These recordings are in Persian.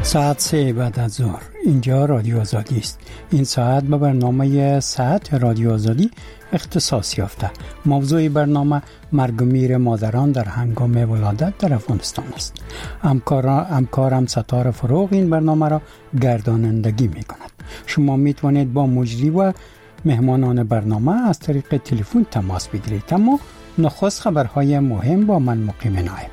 ساعت 3 بعد از ظهر اینجا رادیو آزادی است. این ساعت به برنامه ساعت رادیو آزادی اختصاص یافته. موضوع برنامه مرگ و میر مادران در هنگام ولادت در افغانستان است. همکارم ستاره فروغ این برنامه را گردانندگی می کند. شما می توانید با مجری و مهمانان برنامه از طریق تلفن تماس بگیرید. اما نخست خبرهای مهم با من مقیم نایب.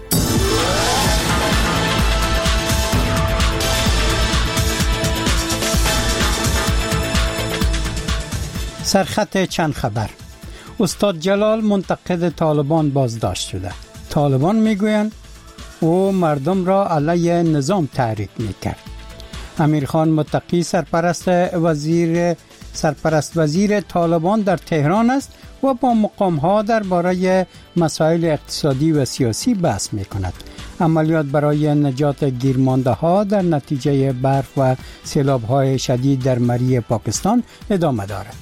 سرخط چند خبر. استاد جلال منتقد طالبان بازداشت شده. طالبان میگویند او مردم را علیه نظام تحریک میکرد. امیرخان متقی سرپرست وزیر طالبان در تهران است و با مقام‌ها درباره مسائل اقتصادی و سیاسی بحث میکند. عملیات برای نجات گیرمانده‌ها در نتیجه برف و سیلاب‌های شدید در مری پاکستان ادامه دارد.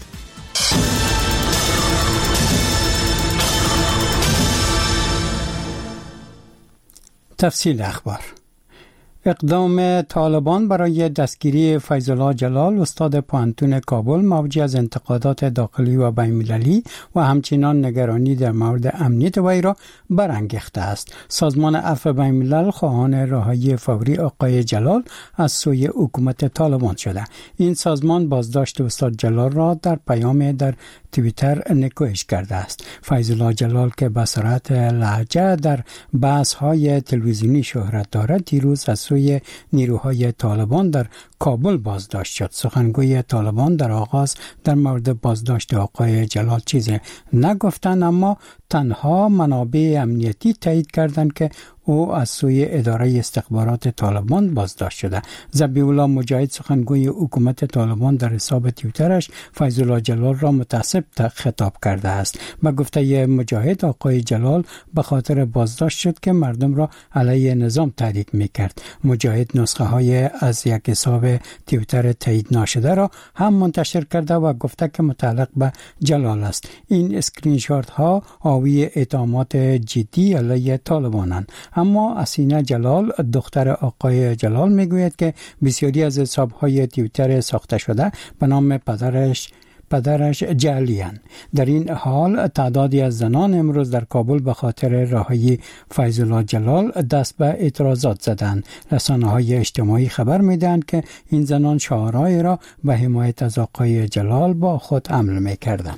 تفصیل اخبار. اقدام طالبان برای دستگیری فیض‌الله جلال استاد پوهنتون کابل موجب از انتقادات داخلی و بین‌المللی و همچنین نگرانی در مورد امنیت وی را برانگیخته است. سازمان عفو بین‌الملل خواهان رهایی فوری آقای جلال از سوی حکومت طالبان شده. این سازمان بازداشت استاد جلال را در پیام در توییتر نکوهش کرده است. فیض‌الله جلال که به صورت لهجه در بحث‌های تلویزیونی شهرت دارد، دیروز از سوی نیروهای طالبان در کابل بازداشت شد. سخنگوی طالبان در آغاز در مورد بازداشت آقای جلال چیزی نگفتند، اما تنها منابع امنیتی تایید کردند که او از سوی اداره استخبارات طالبان بازداشت شده. ذبیح الله مجاهد سخنگوی حکومت طالبان در حساب توییترش فیض‌الله جلال را متعصب خطاب کرده است. به گفته مجاهد، آقای جلال به خاطر بازداشت شد که مردم را علیه نظام تحریک میکرد. مجاهد نسخه های از یک حساب توییتر تایید ناشده را هم منتشر کرده و گفته که متعلق به جلال است. این اسکرین شات ها حاوی اتهامات جدی علیه طالبانند. اما اسینه جلال دختر آقای جلال میگوید که بسیاری از حساب‌های توییتر ساخته شده به نام پدرش جعلی‌اند. در این حال تعدادی از زنان امروز در کابل به خاطر رهایی فیض‌الله جلال دست به اعتراضات زدند. رسانه‌های اجتماعی خبر می‌دهند که این زنان شعارهایی را به حمایت از آقای جلال با خود حمل می‌کردند.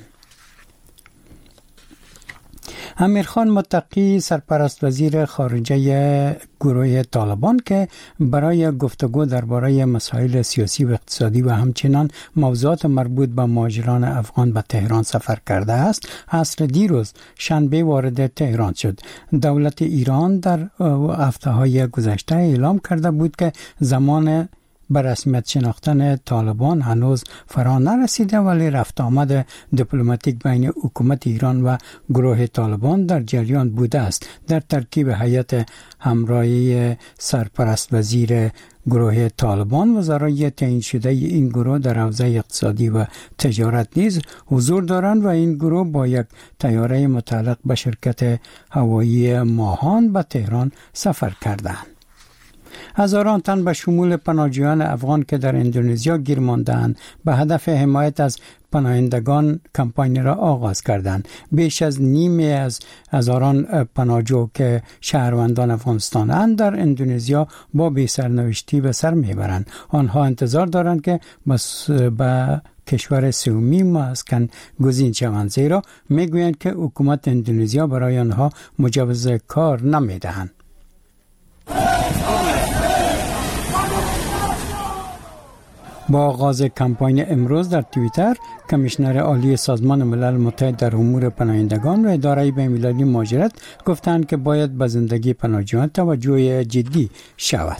امیرخان متقی سرپرست وزیر خارجه گروه طالبان که برای گفتگو درباره مسائل سیاسی و اقتصادی و همچنین موضوعات مربوط به مهاجران افغان به تهران سفر کرده است، عصر دیروز شنبه وارد تهران شد. دولت ایران در هفته‌های گذشته اعلام کرده بود که زمان به رسمیت شناختن طالبان هنوز فرا نرسیده، ولی رفت آمد دیپلماتیک بین حکومت ایران و گروه طالبان در جریان بوده است. در ترکیب هیئت همراهی سرپرست وزیر گروه طالبان، وزرای تعیین شده این گروه در حوزه اقتصادی و تجارت نیز حضور دارند و این گروه با یک طیاره متعلق به شرکت هوایی ماهان به تهران سفر کردند. هزاران تن به شمول پناهجویان افغان که در اندونزیا گیر مانده‌اند به هدف حمایت از پناهندگان کمپاین را آغاز کردند. بیش از نیمه از هزاران پناهجو که شهروندان افغانستان‌اند در اندونزیا با بی‌سرنوشتی به سر میبرند. آنها انتظار دارند که به کشور سومی مسکن گزین شوند، زیرا میگویند که حکومت اندونزیا برای آنها مجوز کار نمیدهند. با آغاز کمپاین امروز در توییتر، کمیشنر عالی سازمان ملل متحد در امور پناهندگان و اداره بین‌المللی مهاجرت گفتند که باید به زندگی پناهجویان توجه جدی شود.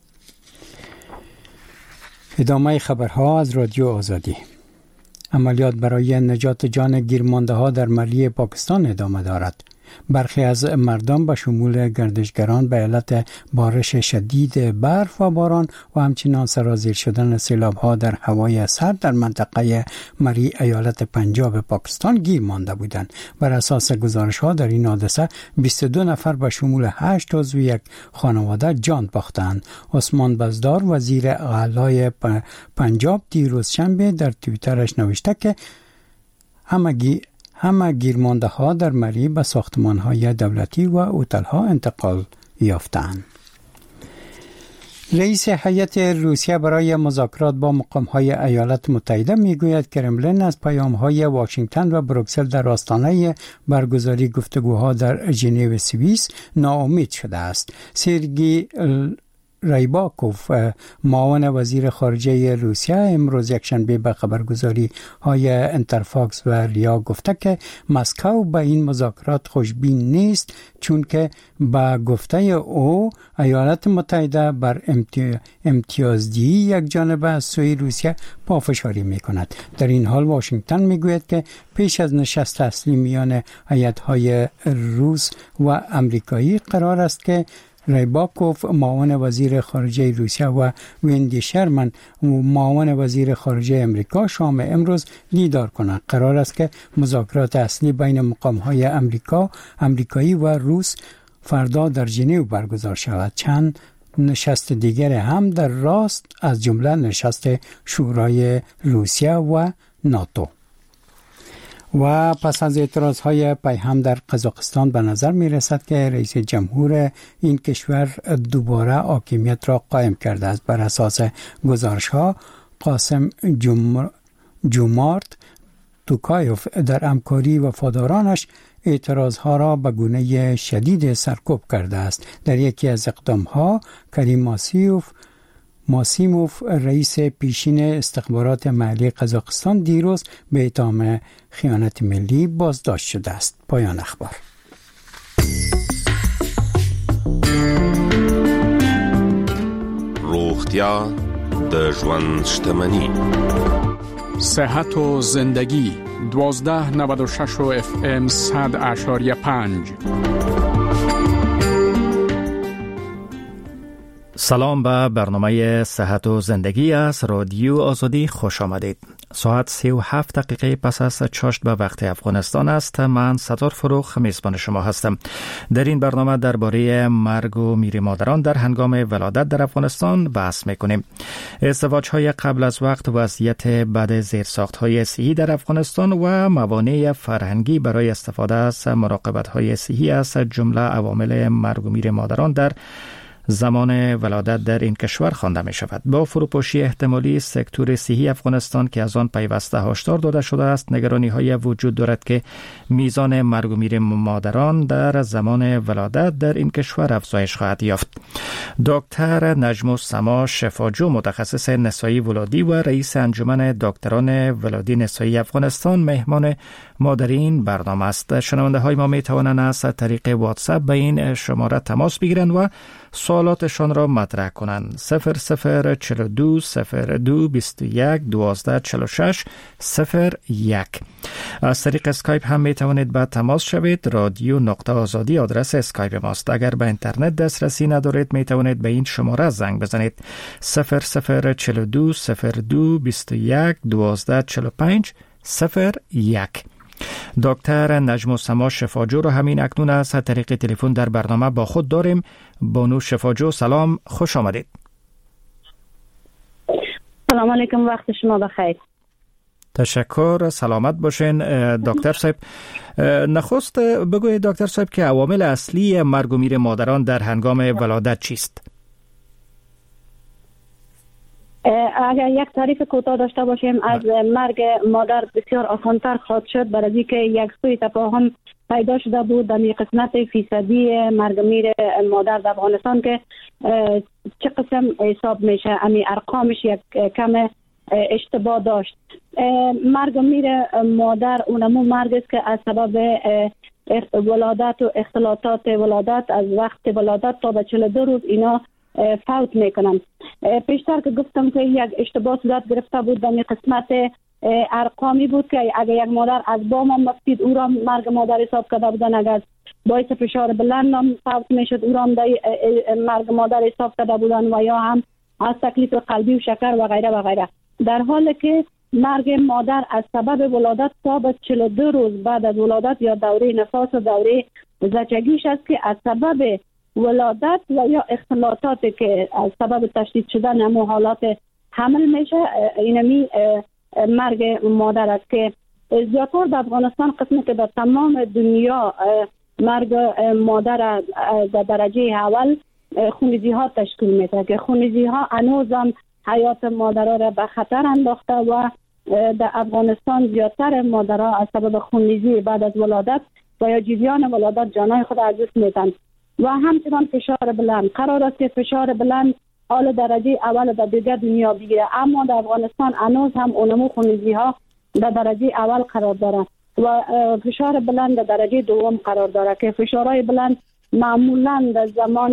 ادامه خبرها از رادیو آزادی. عملیات برای نجات جان گیرمانده‌ها در مری پاکستان ادامه دارد. برخی از مردم به شمول گردشگران به علت بارش شدید برف و باران و همچنین سرازیر شدن سیلاب‌ها در هوای سرد در منطقه مری ایالت پنجاب پاکستان گیر مانده بودند. بر اساس گزارش‌ها در این حادثه 22 نفر به شمول 8 عضو یک خانواده جان باختند. عثمان بزدار وزیر اعلی پنجاب دیروز شنبه در توییترش نوشته که همه گیرمانده ها در مری به ساختمان های دولتی و هتل ها انتقال یافتند. رئیس هیئت روسیه برای مذاکرات با مقام های ایالات متحده میگوید کرملین از پیام های واشنگتن و بروکسل در آستانه برگزاری گفتگوها در ژنو سوئیس ناامید شده است. سرگئی ریباکوف معاون وزیر خارجه روسیه امروز یکشنبه به خبرگزاری های انترفاکس و ریا گفته که مسکو به این مذاکرات خوشبین نیست، چون که به گفته او ایالات متحده بر امتیازدهی یک جانبه از سوی روسیه پافشاری می کند. در این حال واشنگتن می گوید که پیش از نشست اصلی میان هیئت‌های روس و امریکایی قرار است که ریباکوف معاون وزیر خارجه روسیه و ویندی شرمن معاون وزیر خارجه امریکا شام امروز دیدار کنند. قرار است که مذاکرات اصلی بین مقام‌های امریکایی و روس فردا در ژنو برگزار شود. چند نشست دیگر هم در راست، از جمله نشست شورای روسیه و ناتو. و پس از اعتراضهای پیهم در قزاقستان به نظر می رسد که رئیس جمهور این کشور دوباره حاکمیت را قائم کرده است. بر اساس گزارش ها قاسم جومارت توکایوف در همکاری وفادارانش اعتراض ها را به گونه شدید سرکوب کرده است. در یکی از اقدام ها کریم ماسیموف رئیس پیشین استخبارات محلی قزاقستان دیروز به اتهام خیانت ملی بازداشت شده است. پایان اخبار. روغتیا د ژوند شتمني. صحت و زندگی 1296 FM 100.5. سلام به برنامه صحت و زندگی از رادیو آزادی خوش آمدید. ساعت 37 دقیقه پس از چاشت به وقت افغانستان است. من ستار فروخ میزبان شما هستم. در این برنامه درباره مرگ و میر مادران در هنگام ولادت در افغانستان بحث میکنیم. ازدواج های قبل از وقت، وضعیت بد زیرساخت های صحی در افغانستان و موانع فرهنگی برای استفاده از مراقبت های صحی از جمله عوامل مرگ و میر مادران در زمان ولادت در این کشور خوانده می شود. با فروپاشی احتمالی سکتور صحی افغانستان که از آن پیوسته هشدار داده شده است، نگرانی های وجود دارد که میزان مرگ و میر مادران در زمان ولادت در این کشور افزایش خواهد یافت. دکتر نجم السما شفاجو، متخصص نسایی ولادی و رئیس انجمن دکتران ولادی نسایی افغانستان، مهمان ما در این برنامه است. شنونده های ما می توانند از طریق واتساپ به این شماره تماس بگیرند و سوالاتشان را مطرح کنند. 0042 02 21 12 46 01. از طریق اسکایپ هم می توانید به تماس شوید. رادیو نقطه آزادی آدرس اسکایپ ماست. اگر به اینترنت دسترسی ندارید می توانید به این شماره زنگ بزنید. 0042 02 21 12 45 01. دکتر نجم السما شفاجو رو همین اکنون از طریق تلفن در برنامه با خود داریم. بانو شفاجو، سلام، خوش آمدید. سلام علیکم، وقت شما بخیر. تشکر، سلامت باشین. دکتر صاحب، نخست بگویید دکتر صاحب که عوامل اصلی مرگ و میر مادران در هنگام ولادت چیست؟ اگر یک تعریف کوتاه داشته باشیم از مرگ مادر، بسیار آسان‌تر خواهد شد، برای اینکه یک سوء تفاهم پیدا شده بود در قسمت فیصدی مرگ میر مادر در افغانستان که چه قسم حساب میشه. امی ارقامش یک کم اشتباه داشت. مرگ میر مادر اونمو مرگ است که از سبب ولادت و اختلاطات ولادت، از وقت ولادت تا به 42 روز اینا فوت میکنم. پیشتر که گفتم که یک اشتباه صورت گرفته بود در قسمت ارقامی بود که اگر یک مادر از بام هم مفید او را مرگ مادر حساب کرده بودن، اگر باعث فشار بلند هم فوت میشد او را هم مرگ مادر حساب کرده بودن، و یا هم از تکلیف قلبی و شکر و غیره و غیره. در حالی که مرگ مادر از سبب ولادت ثابت 42 روز بعد از ولادت یا دوره نفاس و دوره زچگیش است که از سبب ولادت و یا اختلاطاتی که از سبب تشدید شدن همو حالات حمل میشه، اینمی مرگ مادر است که زیادتر در افغانستان قسمی که در تمام دنیا مرگ مادر در درجه اول خونریزی ها تشکیل میده که خونریزی ها هنوز هم حیات مادرها را به خطر انداخته و در افغانستان زیادتر مادرها از سبب خونریزی بعد از ولادت و یا جریان ولادت جانای خود از دست میدن. و همچنان فشار بلند قرار است که فشار بلند حال درجه اول در دیگر دنیا بگیره، اما در افغانستان هنوز هم اونمو خونریزی ها در درجه اول قرار داره و فشار بلند در درجه دوم قرار داره که فشارهای بلند معمولا در زمان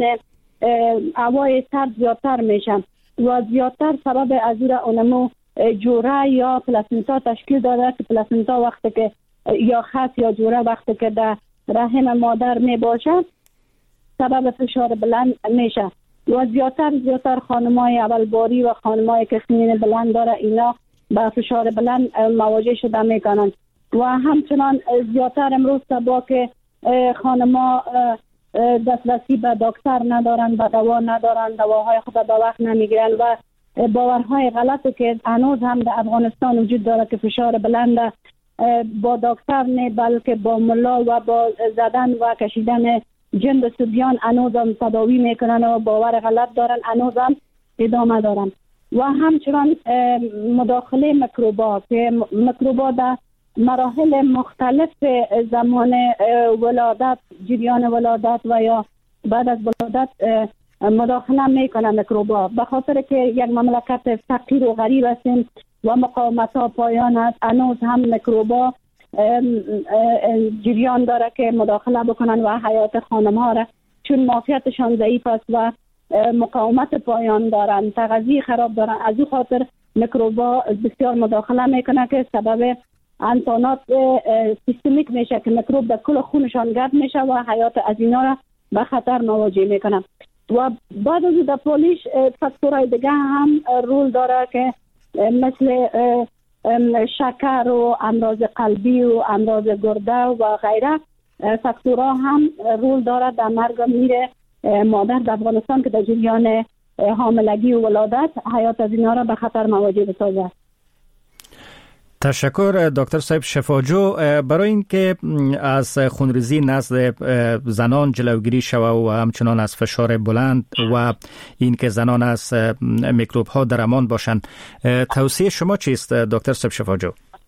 هوای سرد زیادتر میشن و زیادتر سبب از اونمو جوره یا پلاسنتا تشکیل داره که پلاسنتا وقتی که یا خط یا جوره وقتی که در رحم مادر می باشه سبب فشار بلند میشه و زیادتر خانمای اولباری و خانمای که سنین بلند داره اینا با فشار بلند مواجه شده میکنن. و همچنان زیادتر امروز با که خانما دسترسی به دکتر ندارن، به دوا ندارن، دواهای خود به وقت نمیگیرن و باورهای غلطی که هنوز هم در افغانستان وجود داره که فشار بلند با دکتر نه بلکه با ملا و با زدن و کشیدن جند صبیان هنوز هم تداوی میکنن و باور غلط دارن، هنوز هم ادامه دارن. و همچنان مداخله میکروبا که میکروبا در مراحل مختلف زمان ولادت، جریان ولادت و یا بعد از ولادت مداخله میکنه میکروبا، به خاطر که یک مملکت فقیر و غریب هستیم و مقاومت ها پایان است. هنوز هم میکروبا جریان داره که مداخله بکنن و حیات خانم ها را، چون معافیتشان ضعیف است و مقاومت پایان دارن، تغذیه خراب دارن، از این خاطر میکروبا بسیار مداخله میکنه که سبب انتانات سیستمیک میشه که میکروب در کل خونشان گرد میشه و حیات از اینا را به خطر مواجه میکنه. و بعد از در پولیش فاکتورهای دیگه هم رول داره که مثل شکر و امراض قلبی و امراض گرده و غیره فاکتورها هم رول داره در مرگ میره مادر در افغانستان که در جریان حاملگی و ولادت حیات از اینا را به خطر مواجه بسازه. تشکر دکتر صاحب شفاجو. برای اینکه از خونریزی نزد زنان جلوگیری شود و همچنان از فشار بلند و اینکه زنان از میکروب ها در امان باشند، توصیه شما چیست دکتر صاحب شفاجو؟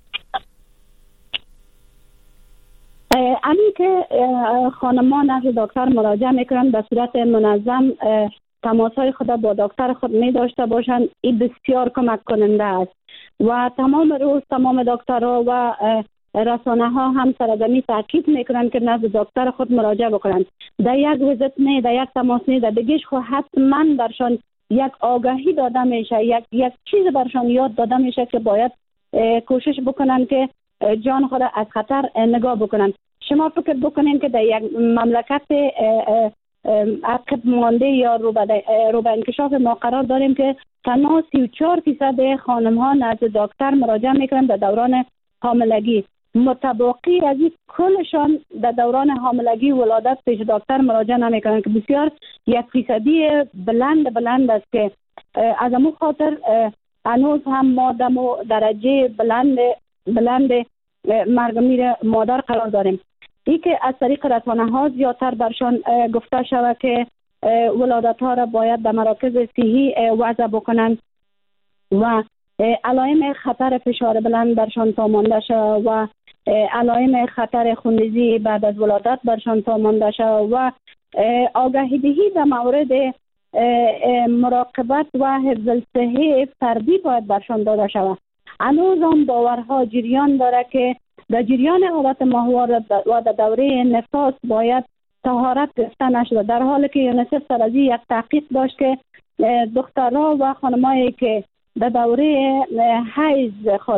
همین که خانمان نزد دکتر مراجعه میکنن به صورت منظم تماسهای خود با دکتر خود می داشته باشند، این بسیار کمک کننده است. و تمام روز تمام دکترها و رسانه ها هم سرزمی تاکید میکنن که نزد دکتر خود مراجعه بکنن. در یک ویزیت نه، در یک تماس نه، در دیگهش خود حتما برشان یک آگاهی داده میشه، یک چیز برشان یاد داده میشه که باید کوشش بکنن که جان خود از خطر نگاه بکنن. شما فکر بکنین که در یک مملکت عقب مانده یا رو به انکشاف ما قرار داریم که تنها 34% خانم ها نزد دکتر مراجعه میکنن در دوران حاملگی، متباقی از این کلشان در دوران حاملگی و ولادت پیش دکتر مراجعه نمیکنن که بسیار 1% بلند است که از امو خاطر هنوز هم ما در درجه بلند مرگ میر مادر قرار داریم. ای که از طریق رسانه ها زیادتر برشان گفته شود که ولادت ها را باید در مراکز صحی وضع بکنند و علائم خطر فشار بلند برشان تامانده شود و علائم خطر خونریزی بعد از ولادت برشان تامانده شود و آگاهی دهی در مورد مراقبت و حفظ الصحه فردی باید برشان داده شود. هنوز هم باورها جریان داره که در جریان حالت ماهوار و در دوره نفاس باید طهارت گرفته نشده، در حالی که یونیسف سر از یک تحقیق داشت که دخترها و خانمایی که در دوره حیض خود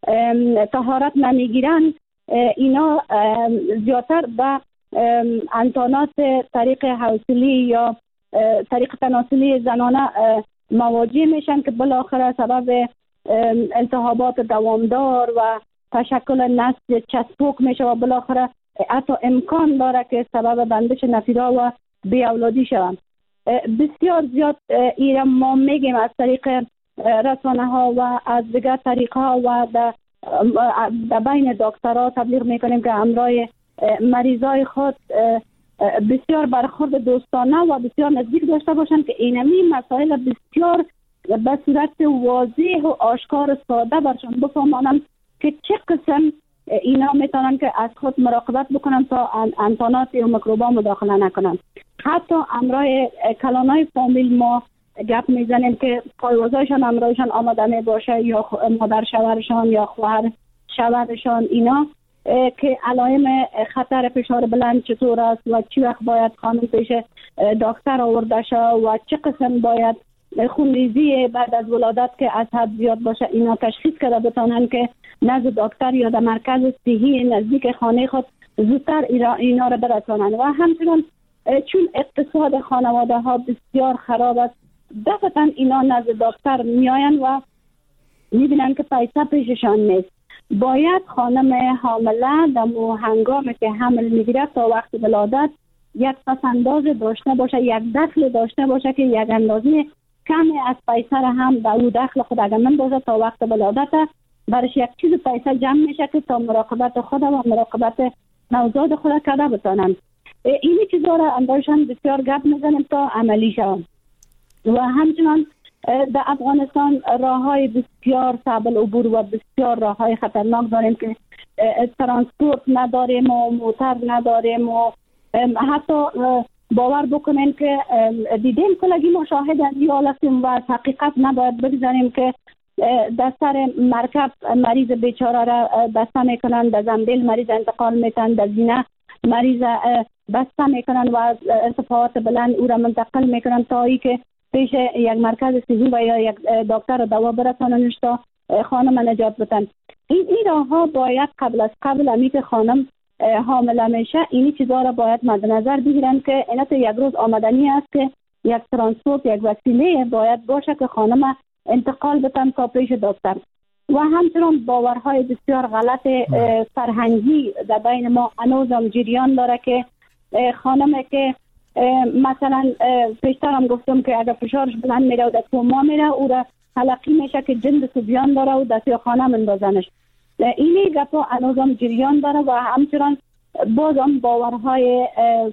طهارت نمیگیرن، اینا زیادتر به انتانات طریق حوصلی یا طریق تناسلی زنانه مواجه میشن که بالاخره سبب التهابات دوامدار و تشکل نسج چسبوک میشه و بالاخره حتی امکان داره که سبب بندش نفیرا و بی اولادی شوند. بسیار زیاد ایره ما میگیم از طریق رسانه ها و از دیگر طریق ها و در بین دکترها تبلیغ میکنیم که همراه مریضای خود بسیار برخورد دوستانه و بسیار نزدیک داشته باشند که اینمی مسائل بسیار به صورت واضح و آشکار ساده برشان بفهمانند که چه قسم اینا میتونن که از خود مراقبت بکنن تا انتانات و میکروبا مداخله نکنن. حتی همراه کلانای فامیل ما گپ میزنیم که پایوازایشان همراهشان آماده می باشه یا مادر شوهرشان یا خواهر شوهرشان، اینا که علائم خطر فشار بلند چطور است و چی وقت باید خانم پیش دکتر آورده شه و چه قسم باید خونریزی بعد از ولادت که از حد زیاد باشه اینا تشخیص کرده بتانن که نزد دکتر یا در مرکز صحی نزدیک خانه خود زودتر اینا را برسانن. و همچنین چون اقتصاد خانواده ها بسیار خراب است، دفعتا اینا نزد دکتر میاین و میبینن که پیسه پیششان نیست. باید خانم حامله در هنگامی که حمل میگیره تا وقت ولادت یک پسنداز داشته باشه، یک دخل داشته باشه که یک اندازه کمی از پیسه را هم در او دخل خود اگر مندازه تا وقت ولادت برش یک چیز پیسه جمع میشه که تا مراقبت خود و مراقبت نوزاد خود کرده بتانند. اینی چیزا را اندازشان بسیار گپ میزنیم تا عملی شوند. و همچنان در افغانستان راههای بسیار صعب العبور و بسیار راههای خطرناک داریم که ترانسپورت نداریم و موتر نداریم و حتی باور بکنین که دیدیم کلگی مشاهد از این حالتیم و از حقیقت نباید بگذاریم که در سر مرکب مریض بیچاره را بسته میکنن، در زنبیل مریض انتقال میتن، در زینه مریض بسته میکنن و از ارتفاعات بلند او را منتقل میکنن تا ای که پیش یک مرکز صحی و یا یک دکتر دوا برساننش تا خانم نجات بتن. این راه ها باید قبل امی که خانم حامله میشه اینی چیزا را باید مد نظر بگیرن که اینت یک روز آمدنی است که یک ترانسپورت، یک وسیله باید باشه که خانم انتقال بتن تا پیش دکتر. و همچنان باورهای بسیار غلط فرهنگی در بین ما هنوزم جریان داره که خانم که مثلا پیشتر هم گفتم که اگر فشارش بلند میره و در کوما میره او را حلقی میشه که جند سوبیان داره و در سیاخانه مندازنش. اینی گپا هنوزم جریان داره و همچنان بازم باورهای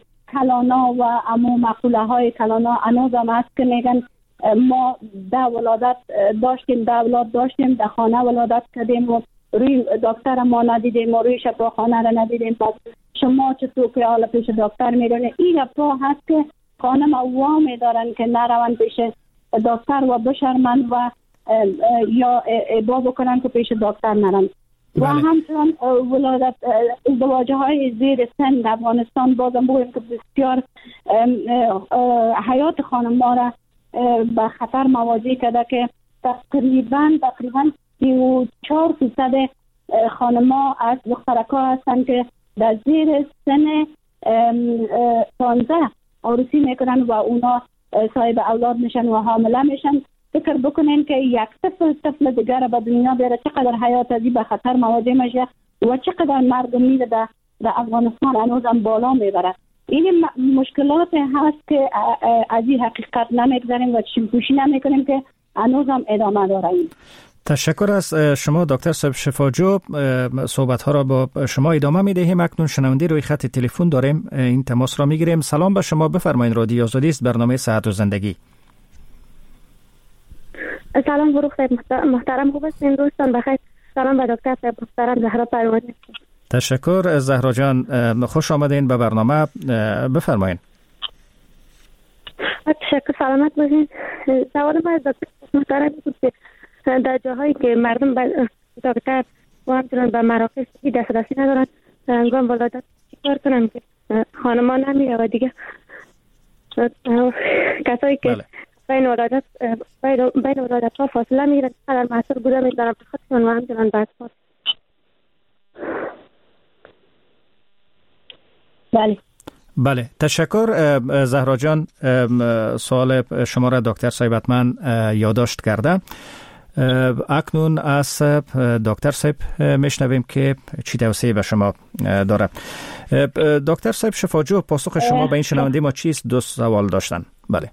کلانا و امو مقوله های کلانا هنوزم هست که میگن ما ده ولادت داشتیم، ده اولاد داشتیم، در خانه ولادت کردیم و روی دکتر ما ندیدیم و روی شفاخانه را ندیدیم، پس شما چطور که حالا پیش دکتر میرونه؟ این گپا هست که خانم اوامی دارن که نروند پیش دکتر و بشرمن و یا ابا بکنن که پیش دکتر نرن. و همچنان ولادت ازدواج های زیر سن در افغانستان بازم بگویم که بسیار حیات خانم ما را به خطر مواجه کرده که تقریبا 34% خانم‌ها از دخترک‌ها هستند که در زیر سن 15 عروسی میکنن و اونا صاحب اولاد میشن و حامله میشن. فکر بکنین که یک طفل دیگر به دنیا بیاره چقدر حیات ازی به خطر مواجه میشه و چقدر مرگ میره در افغانستان هنوزم بالا میبره. این مشکلات هست که از این حقیقت نمیگذاریم و چشم‌پوشی نمیکنیم که هنوزم ادامه داره. تشکر از شما دکتر صاحب شفاجو. صحبت ها را با شما ادامه می دهیم. اکنون شنونده روی خط تلفن داریم، این تماس را می گیریم. سلام به شما، بفرمایید. رادیو آزادی است، برنامه صحت و زندگی. سلام فروخ صاحب محترم، خوب هستین دوستان؟ بخیر. سلام به دکتر صاحب محترم زهرا پروانی. تشکر زهرا جان، خوش آمدین به برنامه، بفرمایید. تشکر، سلامت باشین. سوال من از دکتر محترم بود که در جاهایی که مردم به دکتر و همچنان به مراکز دسترسی ندارن در هنگام ولادت چیکار کنن که خانمان نمیره و دیگه کسایی که بین ولادت ها فاصله میگیرن چقدر مسئول بوده میدارن به خودشون و همچنان به اطفال؟ بله تشکر زهرا جان. سوال شما را دکتر صاحب حتما یادداشت کرده. اکنون از دکتر صاحب میشنویم که چی توصیه به شما داره. دکتر صاحب شفاجو، پاسخ شما به این شنونده ما چیست؟ 2 سوال داشتن. بله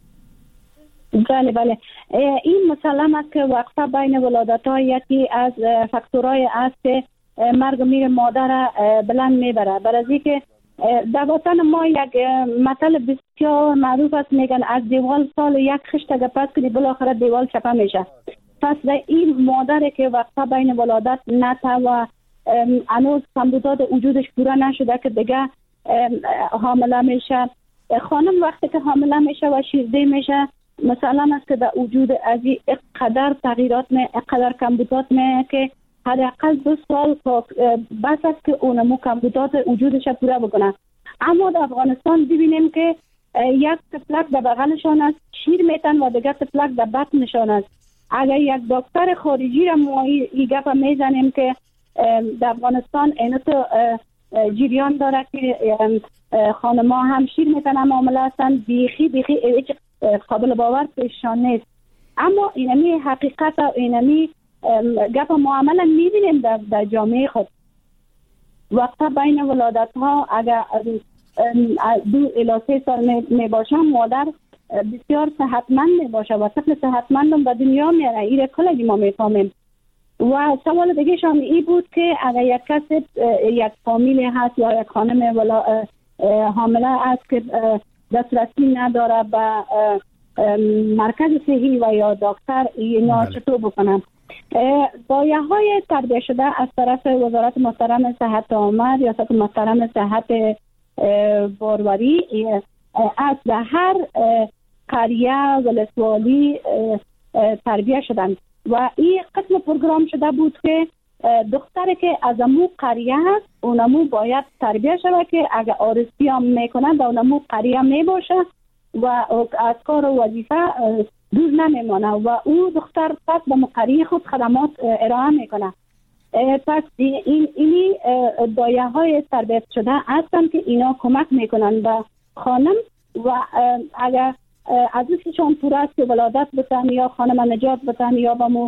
بله این مسلم است که وقفه بین ولادت ها یکی از فاکتورهای است که مرگ میر مادر بلند میبره. برای که در وطن ما یک مثل بسیار معروف است، میگن از دیوال سال یک خشت اگه پس کنی بالاخره دیوال چپه میشه. پس این مادر که وقفه بین ولادت نته و هنوز کمبودات وجودش پورا نشده که دیگه حامله میشه، خانم وقتی که حامله میشه و شیرده میشه مسلم است که در وجود از این اقدر تغییرات اقدر کمبودات که حداقل 2 سال بس است که اونمو کمبودات وجودش پورا بکنه. اما در افغانستان ببینیم که یک تفلک در بغلشان است، شیر میتن و دیگر تفلک در بطنشان است. اگر یک دکتر خارجی را ما این گپ میزنیم که در افغانستان اینو تو جریان داره که خانم‌ها هم شیر میتنن معامله هستن، بیخی هیچ قابل باور پیششان نیست. اما اینمی حقیقت و اینمی گپ معامله میبینیم در جامعه خود. وقتا بین ولادت ها اگر 2 الی 3 سال می باشن مادر بسیار صحتمند می باشه و طفل صحتمند به دنیا میاره. این کلی ما میفهمیم. و سوال دیگه شام این بود که اگر یک کسی یک فامیل هست یا یک خانم حامله است که دسترسی نداره به مرکز صحی و یا دکتر، اینا چطور بکنن؟ بایه های تربیه شده از طرف وزارت محترم صحت عامه، ریاست محترم صحت باروری از هر قریه ولسوالی تربیه شدن و این قسم پروگرام شده بود که دختری که از امو قریه هست اونمو باید تربیه شده که اگر آرزوی هم میکنن در اونمو قریه میباشه و از کار و وظیفه دور نمیمانه و او دختر پس به قریه خود خدمات ارائه میکنه. پس اینی دایه های تربیت شده هستن که اینا کمک میکنن به خانم و اگر از ایشون پور است که ولادت بتن یا خانم نجات بتن یا با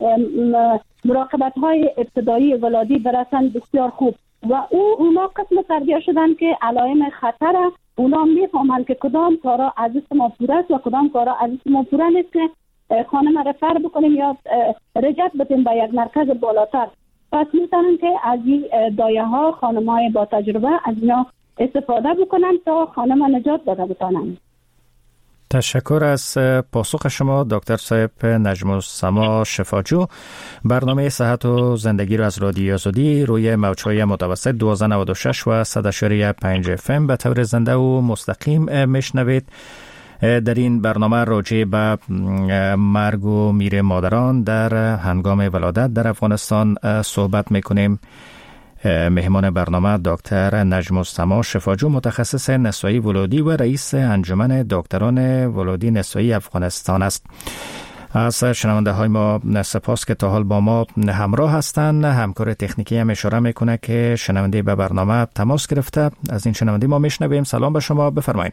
مراقبت های ابتدایی ولادی برسن بسیار خوب و اونا قسم تربیه شدن که علائم خطر اونا میفهمن که کدام کارا عزیز ما پور است و کدام کارا عزیز ما پور نیست که خانم رفر بکنیم یا رجعت بتیم به یک مرکز بالاتر. پس میتونن که از این دایه ها خانم های با تجربه از اینا استفاده بکنن تا خانم نجات داده بتانن. تشکر از پاسخ شما دکتر صاحب نجم السما شفاجو. برنامه صحت و زندگی را از رادیو آزادی روی موج‌های متوسط 1296 و 100.5 FM به طور زنده و مستقیم میشنوید. در این برنامه راجع به مرگ و میر مادران در هنگام ولادت در افغانستان صحبت میکنیم. مهمان برنامه دکتر نجم السما شفاجو، متخصص نسایی ولادی و رئیس انجمن دکتران ولادی نسایی افغانستان است. از شنونده های ما سپاس که تا حال با ما همراه هستند. همکار تکنیکی هم اشاره میکنه که شنونده به برنامه تماس گرفته. از این شنونده ما میشنویم. سلام به شما، بفرمایید.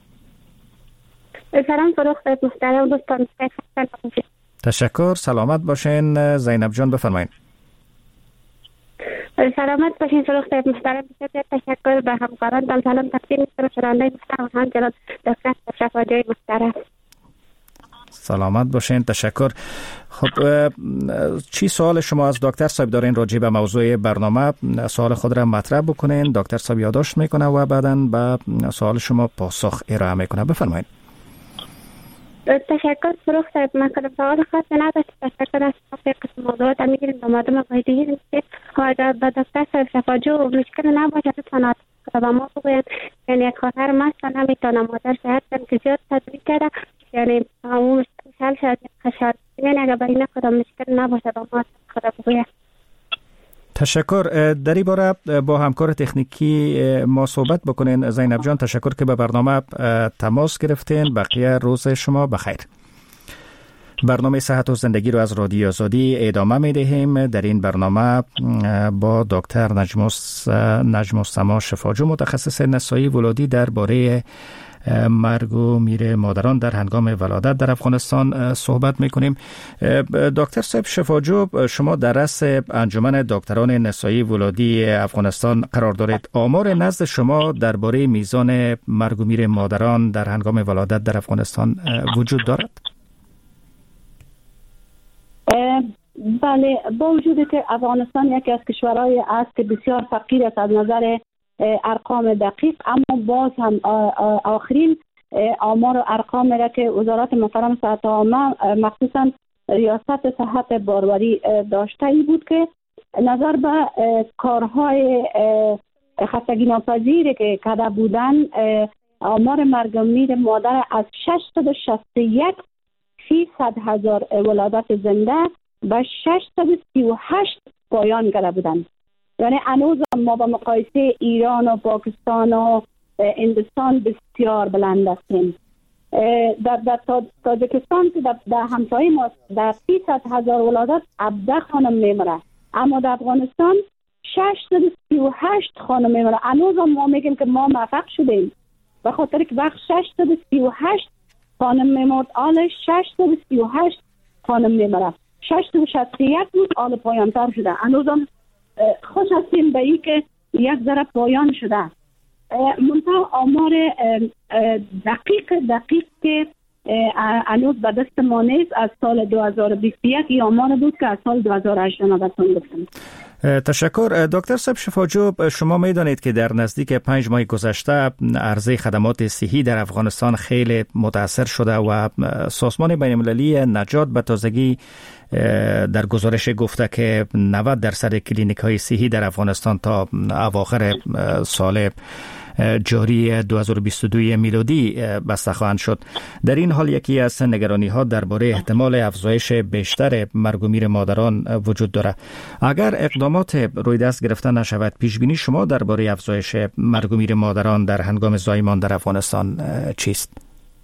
سلام فروخ محترم دوستان. تشکر، سلامت باشین. زینب جان بفرمایید. سلامت باشین فروخ محترم. بسیار تشکر به همکاران. دل سلام تقدیم می‌کنم شنونده محترم هم جناب دکتر شفاجوی محترم. سلامت باشین، تشکر. خب چی سوال شما از دکتر صاحب دارین راجع به موضوع برنامه؟ سوال خود را مطرح بکنین، دکتر صاحب یادداشت میکنه و بعداً به سوال شما پاسخ ارائه میکنه. بفرمایید. تشکر فروخ صاحب. من کنم سوال خاصی نداشت. تشکر از قسم موضوعات میگیریم به مردم قایدگی که اگر به دکتر صاحب شفاجو مشکل نباشه لطفاً به ما بگوید. یعنی یک خاطر مست نمیتونه مادر صحت که زیاد تدریج کرده، یعنی همون مشکل شد خشار، یعنی اگر برای نکدام مشکل نباشه با ما خدا بگوید. تشکر. در این باره با همکار تکنیکی ما صحبت بکنین. زینب جان تشکر که به برنامه تماس گرفتین. بقیه روز شما بخیر. برنامه صحت و زندگی رو از رادیو آزادی ادامه می دهیم. در این برنامه با دکتر نجم السما شفاجو متخصص نسایی ولادی درباره مرگ و میر مادران در هنگام ولادت در افغانستان صحبت میکنیم. دکتر صاحب شفاجو، شما در رأس انجمن دکتران نسایی ولادی افغانستان قرار دارید. آمار نزد شما درباره میزان مرگ و میر مادران در هنگام ولادت در افغانستان وجود دارد؟ بله، با وجودی که افغانستان یکی از کشورهای است که بسیار فقیر است از نظر ارقام دقیق، اما باز هم آخرین آمار و ارقام را که وزارت محترم صحت عامه مخصوصا ریاست صحت باروری داشته ای بود که نظر به کارهای خستگی ناپذیری که کرده بودن، آمار مرگ و میر مادر از 631,000 ولادت زنده و 638 پایان کرده بودند. یعنی هنوز ما با مقایسه ایران و پاکستان و هندوستان بسیار بلند هستیم. در تاجیکستان که در همسایه ما در 300,000 ولادت 17 خانم میمره، اما در افغانستان 638 خانم میمره. هنوز ما میگیم که ما موفق شدیم، به خاطر که وقت 638 خانم میمرد، آل 638 خانم میمره. 661 بود، آل پایانتر شده. هنوز هم خوش هستیم به این که یک ذره پایان شده. منتها آمار دقیق که هنوز به دست ما نیست. از سال 2021 آمار بود که از سال 2018 بهتون گفتم. تشکر. دکتر صاحب شفاجو، شما میدانید که در نزدیک 5 ماه گذشته عرضه خدمات صحی در افغانستان خیلی متاثر شده و سازمان بین المللی نجات به تازگی در گزارش گفته که 90% کلینیک های صحی در افغانستان تا اواخر سال جاری 2022 میلادی بسته خواهند شد. در این حال یکی از نگرانی ها درباره احتمال افزایش بیشتر مرگ و میر مادران وجود دارد. اگر اقدامات روی دست گرفته نشود، پیش بینی شما درباره افزایش مرگ و میر مادران در هنگام زایمان در افغانستان چیست؟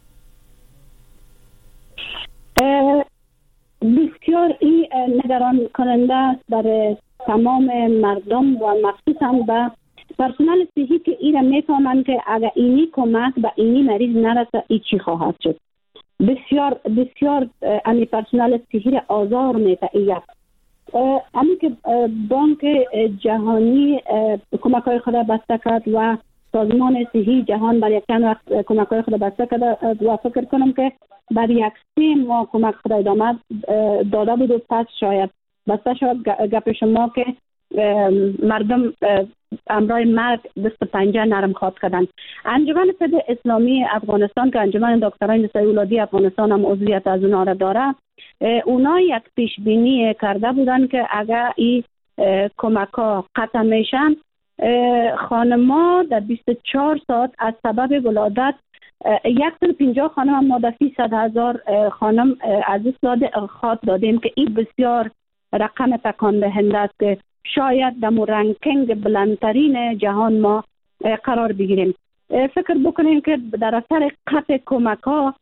بسیار این نگران کننده است برای تمام مردم و مخصوصا به پرسنل صحی که ایره میفهمند که اگر اینی کمک به اینی مریض نرسه ای چی خواهد شد. بسیار امی پرسنل صحی را آزار میده. امی که بانک جهانی کمک های خود بسته کرد و سازمان صحی جهان برای چند وقت کمک های خود بسته کرد و فکر کنم که برای 3 ماه کمک خود ادامه داده بود و پس شاید بسته شد. گپ شما که مردم امرای مرگ دست پنجه نرم خواد کردن. انجمن طب اسلامی افغانستان که انجمن دکتران نسایی ولادی افغانستان هم عضویت از اونا را داره، اونا یک پیش بینی کرده بودن که اگر این کمک ها قطع میشن، خانما در 24 ساعت از سبب ولادت 150 خانم هم ما در 300,000 خانم از خواد دادیم که این بسیار رقم تکان دهنده است که شاید در رنکینگ بلندترین جهان ما قرار بگیریم. فکر بکنیم که در اثر قطع کمک ها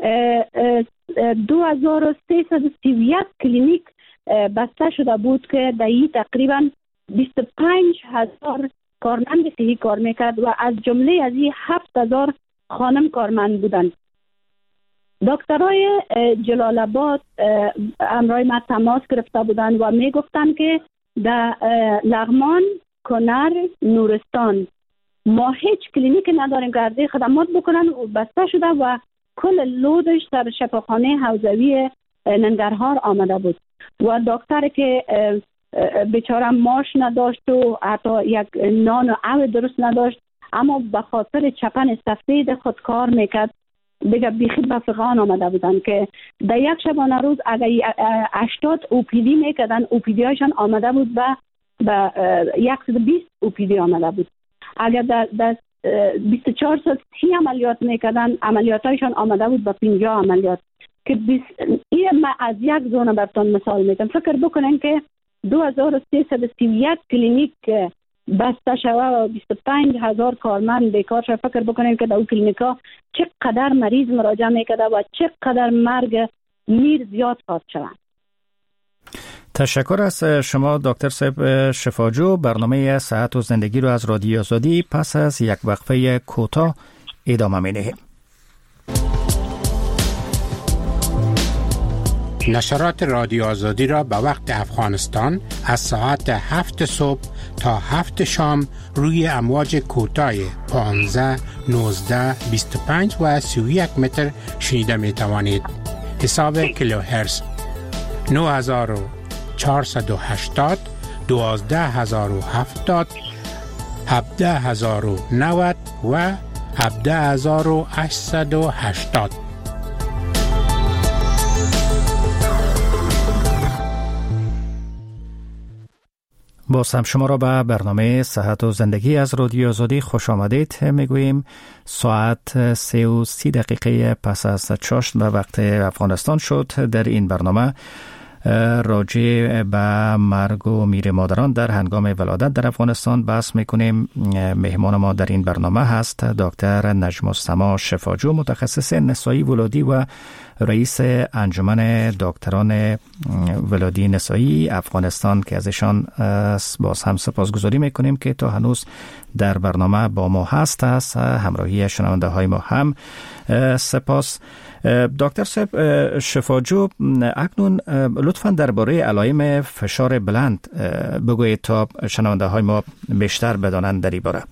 2331 کلینیک بسته شده بود که در این تقریبا 25,000 کارمند صحی کار میکرد و از جمله از این 7,000 خانم کارمند بودند. دکترای جلال آباد امرای ما تماس گرفته بودند و میگفتند که در لغمان، کنر، نورستان ما هیچ کلینیک نداریم که عرضه خدمات بکنن و بسته شده و کل لودش در شفاخانه حوزوی ننگرهار آمده بود و دکتر که بیچاره معاش نداشت و حتی یک نان و آب درست نداشت، اما به خاطر چپن سفید خود کار میکرد. بگه بیخی به فقان آمده بودن که در یک شبانه روز اگر 80 اوپیدی میکردن، اوپیدی هایشان آمده بود به 120 اوپیدی آمده بود. اگر در 24 ساعت 30 عملیات میکردن، عملیات هایشان آمده بود به 50 عملیات که این من از یک زونه براتون مثال میتونم. فکر بکنن که 2331 کلینیک بسته شوه و 25,000 کارمند بیکار شوه. فکر بکنیم که در اون کلینیکا چقدر مریض مراجعه میکرده و چقدر مرگ میر زیاد خواهد شوند. تشکر از شما دکتر صاحب شفاجو. برنامه صحت و زندگی رو از رادیو آزادی پس از یک وقفه کوتاه ادامه می‌دهیم. نشرات رادیو آزادی را به وقت افغانستان از ساعت 7 صبح تا 7 شام روی امواج کوتاه 15، 19، 25 و 31 متر شنیده می توانید. حساب کیلوهرتز 9480، 12070، 17090 و 17880. باز هم شما را به برنامه صحت و زندگی از رادیو آزادی خوش آمدید میگوییم. ساعت 3:30 دقیقه پس از چاشت به وقت افغانستان شد. در این برنامه راجع به مرگ و میر مادران در هنگام ولادت در افغانستان بحث میکنیم. مهمان ما در این برنامه هست دکتر نجم السما شفاجو، متخصص نسایی ولادی و رئیس انجمن دکتران ولادی نسایی افغانستان که ازشان باز هم سپاسگزاری میکنیم که تا هنوز در برنامه با ما هست. از همراهی شنونده های ما هم سپاس. دکتر صاحب شفاجو، اکنون لطفاً درباره علائم فشار بلند بگویید تا شنونده های ما بیشتر بدانند در این باره.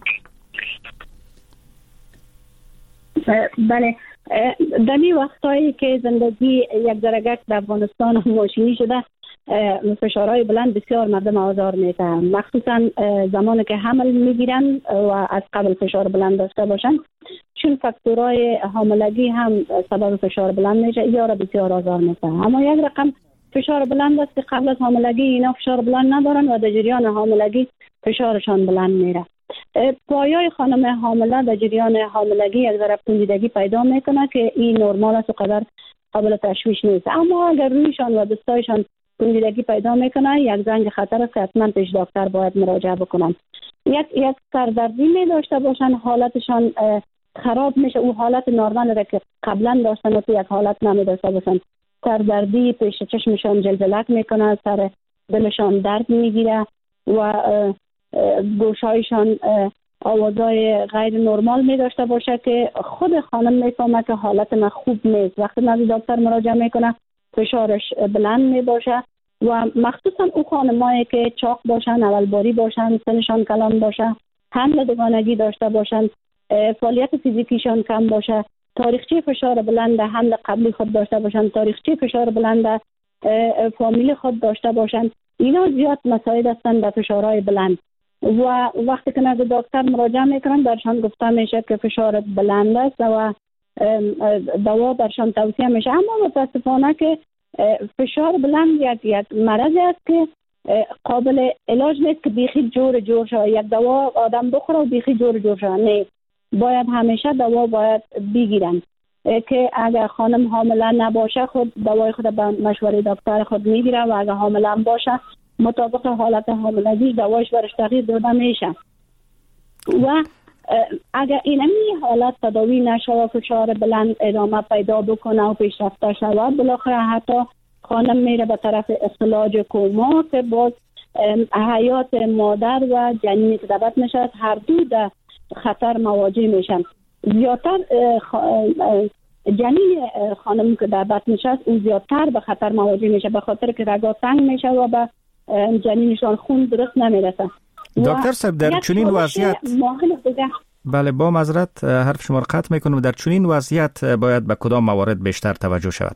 بله، در این وقتایی که زندگی یک درگک در افغانستان ماشینی شده، فشارهای بلند بسیار مردم آزار میده، مخصوصا زمانی که حمل میگیرن و از قبل فشار بلند داشته باشن، چون فاکتورهای حاملگی هم سبب فشار بلند میشه، یا را بسیار آزار میده. اما یک رقم فشار بلند است که قبل از حاملگی اینا فشار بلند ندارن و در جریان حاملگی فشارشان بلند میره. پایای خانم حامله در جریان حاملگی یک ذره پوسیدگی پیدا میکنه که این نرمال است و قدر قابل تشویش نیست. اما اگر رویشان و دستایشان پوسیدگی پیدا میکنه، یک زنگ خطر است که حتما پیش دکتر باید مراجعه بکنن. یک سردردی می داشته باشن، حالتشان خراب میشه، او حالت نرمال را که قبلا داشتن و تو یک حالت نمی داشته باشن. سردردی، پیش چشمشان جلجلک میکنه، سر دلشان درد میگیره و گوشایشان آوازهای غیر نرمال می داشته باشه که خود خانم میفهمه که حالت من خوب نیست. وقتی نزد دکتر مراجعه میکنه فشارش بلند می باشه و مخصوصا او خانمایی که چاق باشن، اولباری باشن، سنشان کلان باشه، حمل دوگانگی داشته باشن، فعالیت فیزیکیشان کم باشه، تاریخچه فشار بلند حمل قبلی خود داشته باشن، تاریخچه فشار بلند فامیل خود داشته باشن، اینا زیاد مساعد هستند در فشارهای بلند. و وقتی که نزد دکتر مراجعه میکنن درشان گفته میشه که فشار بلند است و دوا درشان توصیه میشه. اما متاسفانه که فشار بلند یک مرض است که قابل علاج نیست که بیخی جور شود. یک دوا آدم بخوره و بیخی جور شود، نه، باید همیشه دوا باید بگیرن که اگر خانم حامله نباشه خود دوای خود به مشوره دکتر خود میگیره و اگر حامله باشه مطابق حالت حاملگی دوایش برش تغییر داده میشه. و اگر اینمی حالت تداوی نشه و فشار بلند ادامه پیدا بکنه و پیشرفته شود، بالاخره حتی خانم میره به طرف اخلاج کوما که باز حیات مادر و جنینی که دبت میشه هر دو در خطر مواجه میشن. زیادتر جنین خانم که در بطن نشست او زیادتر به خطر مواجه میشه، به خاطر که رگا تنگ میشه و به جنینشان خون درست نمیرسه. دکتر صاحب در چنین وضعیت بله با معذرت حرف شما رو قطع میکنم، در چنین وضعیت باید به کدام موارد بیشتر توجه شود؟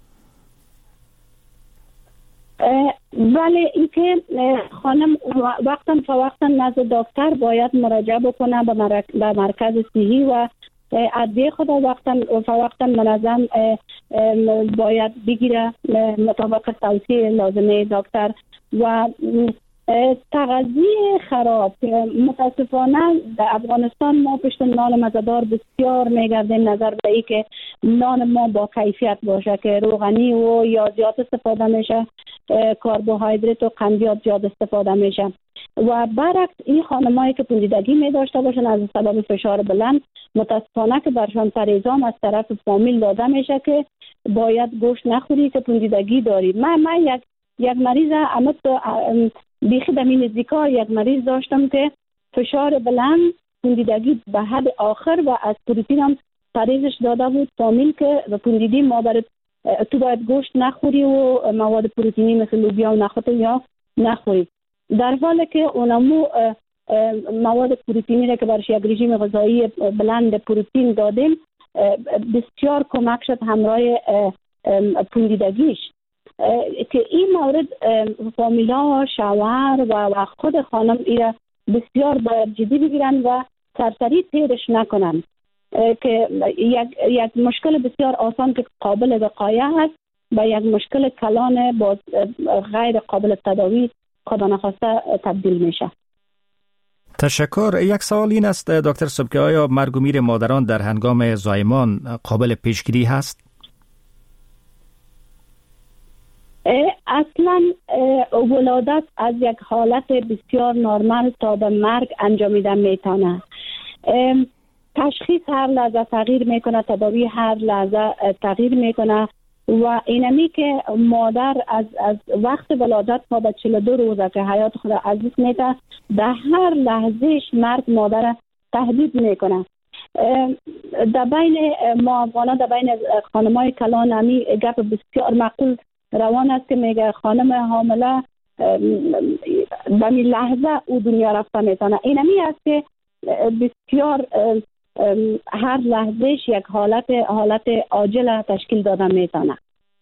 بله، اینکه خانم وقتا فوقتا نزد دکتر باید مراجعه بکنه به مرکز صحی و ادویه خود وقتا منظم باید بگیره مطابق توصیه لازمه دکتر. و تغذیه خراب، متاسفانه در افغانستان ما پشت نان مزه‌دار بسیار میگردیم نظر به ای که نان ما با کیفیت باشه که روغنی و یا زیاد استفاده میشه، کربوهیدرات و قندیات زیاد استفاده میشه. و برعکس این خانمایی که پوسیدگی می داشته باشن از سبب فشار بلند، متاسفانه که برشان پریزام از طرف فامیل داده میشه که باید گوشت نخوری که پوندیدگی داری. من یک مریض بیخی دمی نزدیکا یک مریض داشتم که فشار بلند، پوندیدگی به حد آخر و از پروتئین هم پرهیزش داده بود فامیل که پوندیدی ما برای تو باید گوشت نخوری و مواد پروتئینی مثل لوبیا و نخود یا نخوری، در حالی که اونمو مواد پروتئینی را که برش یک رژیم غذایی بلند پروتئین دادیم بسیار کمک شد همراه پوندیدگیش. که این مورد فامیلا، شوهر و خود خانم ایره بسیار باید جدی بگیرن و سرسری تیرش نکنن که یک مشکل بسیار آسان که قابل وقایع هست و یک مشکل کلان با غیر قابل تداوی خدا نخواسته تبدیل میشه. تشکر. یک سوال این است دکتر صبح که آیا مرگ و میر مادران در هنگام زایمان قابل پیشگیری هست؟ اصلا ولادت از یک حالت بسیار نرمال تا به مرگ انجامیده میتونه. تشخیص هر لحظه تغییر میکنه، تداوی هر لحظه تغییر میکنه و اینمی که مادر از وقت ولادت تا به 42 روزه که حیات خود از دست میده، در هر لحظهش مرگ مادر تهدید میکنه. در بین ما افغانان، در بین خانمای کلان همی گپ بسیار معقول روان است که میگه خانم حامله به می لحظه او دنیا رفته میتونه. اینمی است که بسیار هر لحظهش یک حالت عاجل تشکیل دادن میتونه.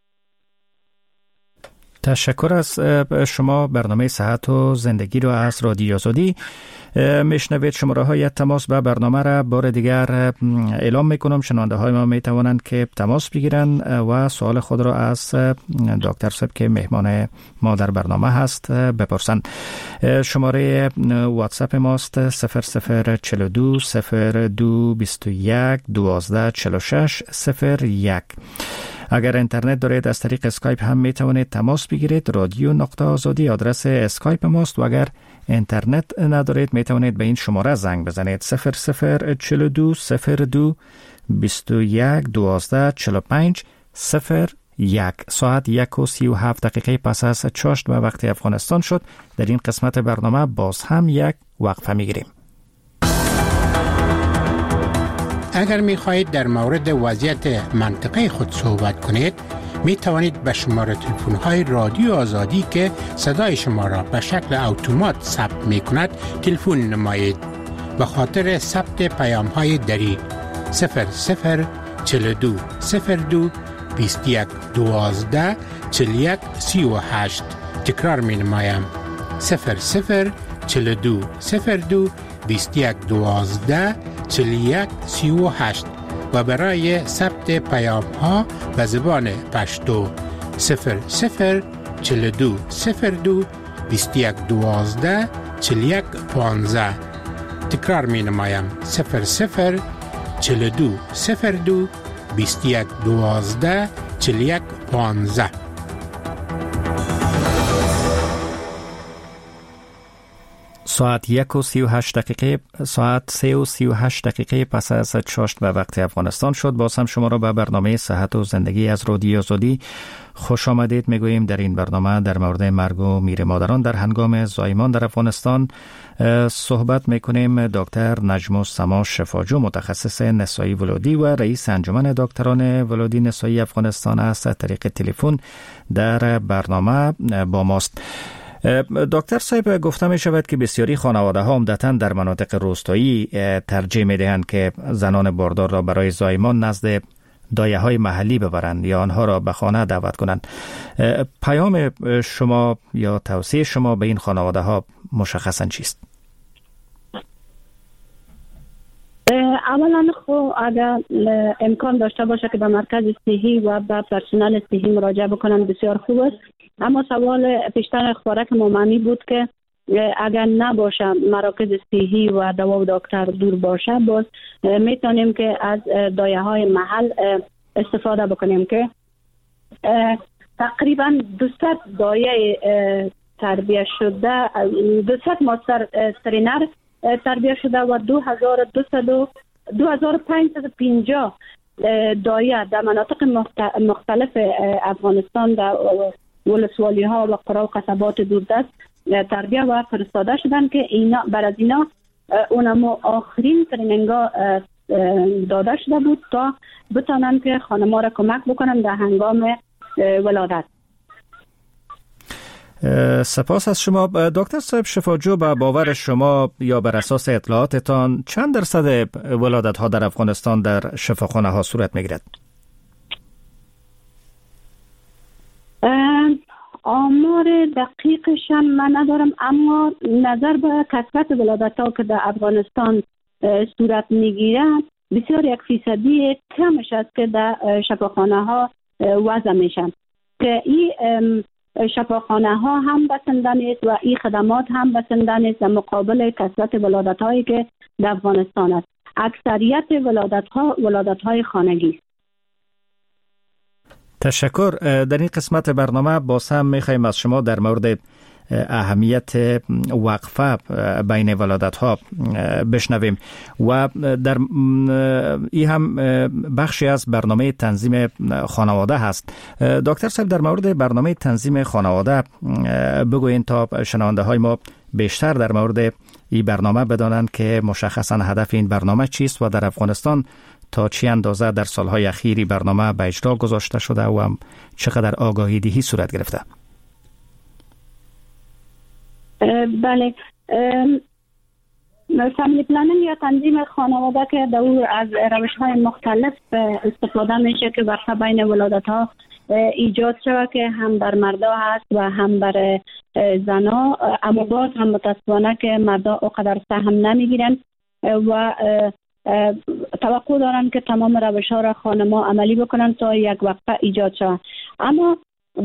تشکر از شما. برنامه صحت و زندگی رو از رادیو آزادی میشنوید. شماره های تماس به برنامه را بار دیگر اعلام میکنم. شنونده های ما میتوانند که تماس بگیرن و سوال خود را از دکتر صبح که مهمان ما در برنامه هست بپرسند. شماره واتساپ ماست 0042 02 21 12 46 01. اگر اینترنت دارید از طریق اسکایپ هم میتوانید تماس بگیرید. رادیو نقطه آزادی آدرس اسکایپ ماست و اگر اینترنت ندارید میتوانید به این شماره زنگ بزنید 0042 02 21 12 45 01. ساعت 1:37 پس از چاشت به وقت افغانستان شد. در این قسمت برنامه باز هم یک وقفه میگیریم. اگر می خواهید در مورد وضعیت منطقه خود صحبت کنید، می توانید به شماره تلفن های رادیو آزادی که صدای شما را به شکل اتومات ثبت می کند تلفن نمایید. به خاطر ثبت پیام های دری 0042 02 21 12 41 38. تکرار می نمایم 0042 02 21 12 41 38 و برای ثبت پیام ها به زبان پشتو 0042 02 21 12 41 15. تکرار می نمایم 0042 02 21 12 41 15. ساعت 3:38 پس از چاشت به وقت افغانستان شد. باز هم شما را به برنامه صحت و زندگی از رادیو آزادی خوش آمدید میگوییم. در این برنامه در مورد مرگ و میر مادران در هنگام زایمان در افغانستان صحبت میکنیم. دکتر نجم السما شفاجو، متخصص نسایی ولادی و رئیس انجمن دکتران ولادی نسایی افغانستان است، از طریق تلفن در برنامه با ماست. دکتر صاحب، گفته می شود که بسیاری خانواده ها عمدتاً در مناطق روستایی ترجیح می دهند که زنان باردار را برای زایمان نزد دایه های محلی ببرند یا آنها را به خانه دعوت کنند. پیام شما یا توصیه شما به این خانواده ها مشخصاً چیست؟ اولا خب اگر امکان داشته باشه که به مرکز صحی و به پرسنل صحی مراجعه بکنن بسیار خوب است. اما سوال پیشتر خوراک مامانی بود که اگر نباشه مراکز صحی و دوا و دکتر دور باشه، باز میتونیم که از دایه های محل استفاده بکنیم که تقریبا 200 دایه تربیه شده، 200 ماستر ترینر تربیه شده و 2550 دایه در مناطق مختلف افغانستان در ولسوالی ها و قرا و قصبات دوردست تربیه و فرستاده شدن که اینا بر از اینا اونمو آخرین تریننگا داده شده بود تا بتانن که خانم‌ها را کمک بکنن در هنگام ولادت. سپاس از شما دکتر صاحب شفاجو. به باور شما یا بر اساس اطلاعاتتان چند درصد ولادت ها در افغانستان در شفاخانه ها صورت میگیرد؟ آمار دقیقش من ندارم، اما نظر به کثرت ولادت ها که در افغانستان صورت میگیره بسیار 1% کمش است که در شفاخانه ها وضع میشن که این شفاخانه ها هم بسندن است و این خدمات هم بسندن است در مقابل کثرت ولادت هایی که در افغانستان است. اکثریت ولادت های خانگی است. تشکر. در این قسمت برنامه باز هم میخوایم از شما در مورد اهمیت وقفه بین ولادت ها بشنویم و در این هم بخشی از برنامه تنظیم خانواده هست. دکتر صاحب در مورد برنامه تنظیم خانواده بگوین تا شنونده های ما بیشتر در مورد این برنامه بدانند که مشخصا هدف این برنامه چیست و در افغانستان تا چه اندازه در سالهای اخیری برنامه به اجرا گذاشته شده و چقدر آگاهی دهی صورت گرفته. بله، فامیلی پلنینگ یا تنظیم خانواده که دور از روش‌های مختلف استفاده میشه که وقتا بین ولادت ها ایجاد شود که هم بر مردا هست و هم بر زنا، اما باز هم متاسفانه که مردا اونقدر سهم نمیگیرن و توقع دارن که تمام روش ها را خانما عملی بکنن تا یک وقفه ایجاد شود، اما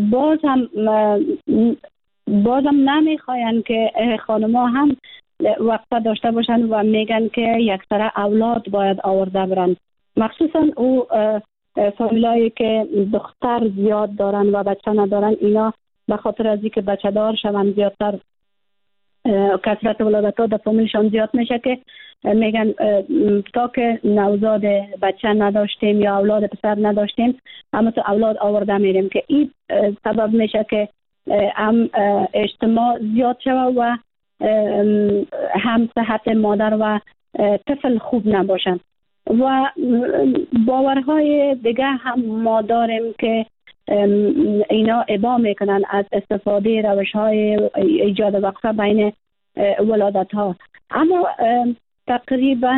باز هم نمیخواین که خانما هم وقفه داشته باشن و میگن که یک سر اولاد باید آورده برن، مخصوصا او فامیلایی که دختر زیاد دارن و بچه ندارن. اینا به خاطر از اینکه بچه دار شون زیادتر کثرت ولادت ها در فامیلشان زیاد میشه که میگن تا که نوزاد بچه نداشتیم یا اولاد پسر نداشتیم اما تو اولاد آورده میریم، که این سبب میشه که هم اجتماع زیاد شود و هم صحت مادر و طفل خوب نباشن. و باورهای دیگه هم ما داریم که اینا ابا میکنن از استفاده روش‌های ایجاد وقفه بین ولادت ها، اما تقریبا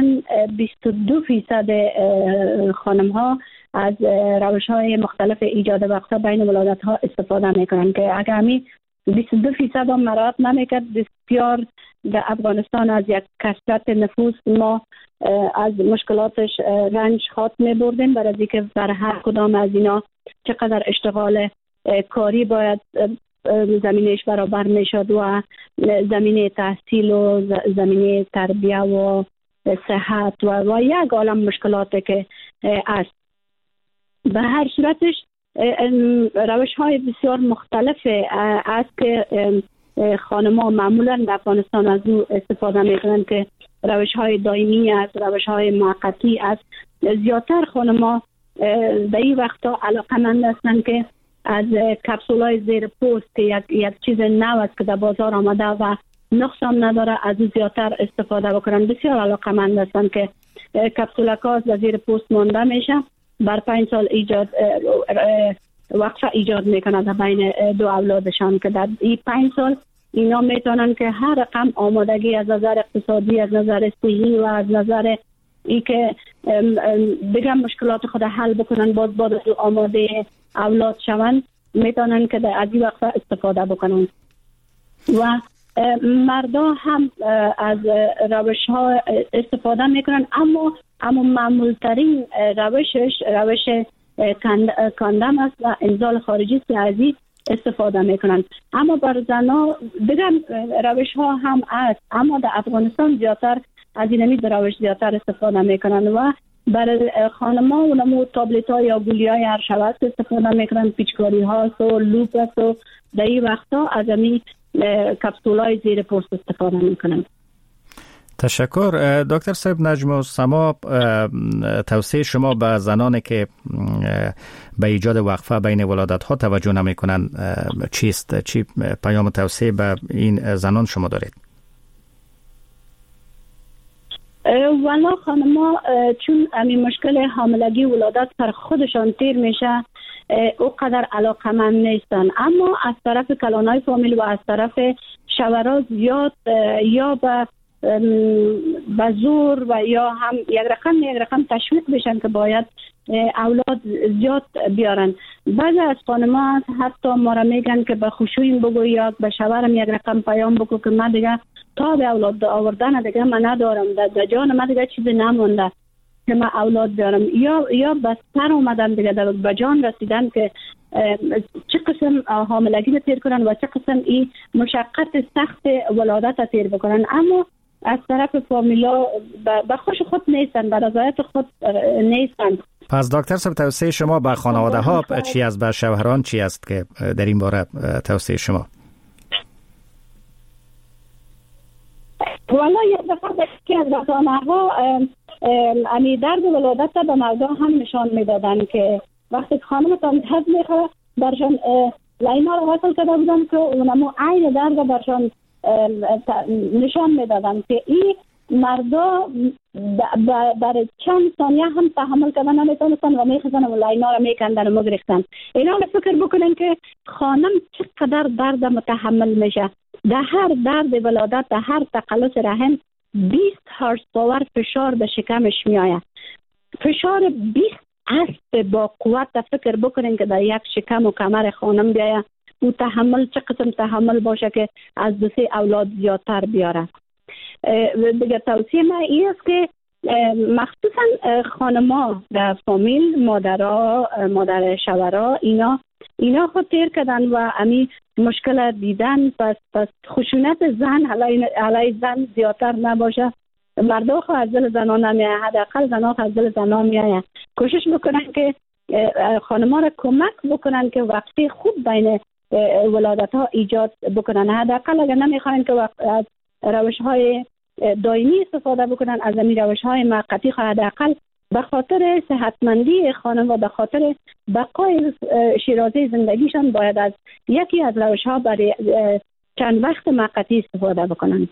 22% خانم ها از روش‌های مختلف ایجاد وقفه بین ولادت ها استفاده میکنن که اگر همی 22% هم مراعات نمیکرد بسیار در افغانستان از یک کثرت نفوس ما از مشکلاتش رنج خاط میبردیم، برای از اینکه بر هر کدام از اینا چقدر اشتغال کاری باید زمینش برابر میشد و زمینه تحصیل و زمینه تربیه و صحت و یک عالم مشکلاتی که است. به هر صورتش روش های بسیار مختلف است که خانم‌ها معمولا در افغانستان از او استفاده میکنن که روش های دائمی است، روش های موقتی است. زیادتر خانم‌ها در این وقتا علاقه‌مند هستند که از کپسول‌های زیر پوست که یک چیز نو است که در بازار آمده و نقصان نداره از او زیادتر استفاده بکنن. بسیار علاقه‌مند هستند که کپسول‌ها در زیر پوست مانده میشه، بر 5 سال وقفه ایجاد میکنه در بین دو اولادشان که در این 5 سال اینا میتونن که هر رقم آمادگی از نظر اقتصادی، از نظر صحی و از نظر ای که بگم مشکلات خود حل بکنن، باز آماده اولاد شون، میتونن که از این وقفه استفاده بکنن. و مردا هم از روش ها استفاده میکنن، اما معمولترین روش کاندم است و انزال خارجی است که از این استفاده میکنن. اما بر زنا بگم روش ها هم است، اما در افغانستان زیادتر از این روش زیادتر استفاده میکنن و برای خانم‌ها اونمو تابلت ها یا گولی های هر شبت استفاده میکنن، پیچکاری ها و لوپ است و در این وقتا از این کپسول های زیر پوست استفاده میکنن. تشکر. دکتر صاحب نجم السما، توصیه شما به زنانی که به ایجاد وقفه بین ولادت ها توجه نمی کنند چیست؟ چی پیام توصیه به این زنان شما دارید؟ والا خانما چون همین مشکل حاملگی ولادت پر خودشان تیر میشه او قدر علاقمند نیستن، اما از طرف کلانای فامیل و از طرف شوهرها زیاد یا به زور و یا هم یک رقم تشویق بشن که باید اولاد زیاد بیارن. بعضی از خانم‌ها حتی ما را میگن که به خشوعیم بگو یا به شوهرم یک رقم پیام بگو که من دیگه تا به اولاد آوردن دیگه من ندارم، در جان من دیگه چیزی نمونده که من اولاد بیارم، یا به سر اومدن دیگه به جان رسیدن که چه قسم حاملگی رو تیر کنن و چه قسم این مشقت سخت ولادت رو تیر بکنن. اما از طرف فامیلا به خوش خود نیستن، به رضایت خود نیستن. پس دکتر صاحب توصیه شما به خانواده ها چی است؟ به شوهران چی است که در این باره توصیه شما؟ والا یک دفعه که از رسانه‌ها امی درد ولادت به مردم هم نشان میدادن که وقتی خانمتان درد میخوره برشان لینا رو وصل کرده بودن که اونمو عین درد برشان نشان میدادن که این مردا برای چند ثانیه هم تحمل کردن نمیتونستن و میخزن و لینا رو میکندن و مگریختن. اینا رو فکر بکنن که خانم چقدر درد متحمل میشه. در هر درد ولادت، در هر تقلص رحم 20 هرتز پاور فشار به شکمش میآید. فشار 20 اسب با قوت فکر بکنین که در یک شکم و کمر خانم بیاید. او تحمل چه قسم تحمل باشه که از 2 اولاد زیادتر بیاره. دیگه توصیه من این است که مخصوصا خانما در فامیل، مادر شوهرها اینا خود تیر کردن و امی مشکل دیدن. پس خشونت زن علی زن زیادتر نباشه. مردا خو از دل زنان نمیایه، حداقل زنها از دل زنان میایه. کوشش بکنن که خانما را کمک بکنن که وقتی خوب بین ولادت ها ایجاد بکنن. حداقل اگر نمیخواین که از روش های دائمی استفاده بکنن، از این روش های موقتی حداقل به خاطر صحتمندی خانم و به خاطر بقای شیرازه زندگیشان باید از یکی از روش ها برای چند وقت موقتی استفاده بکنن.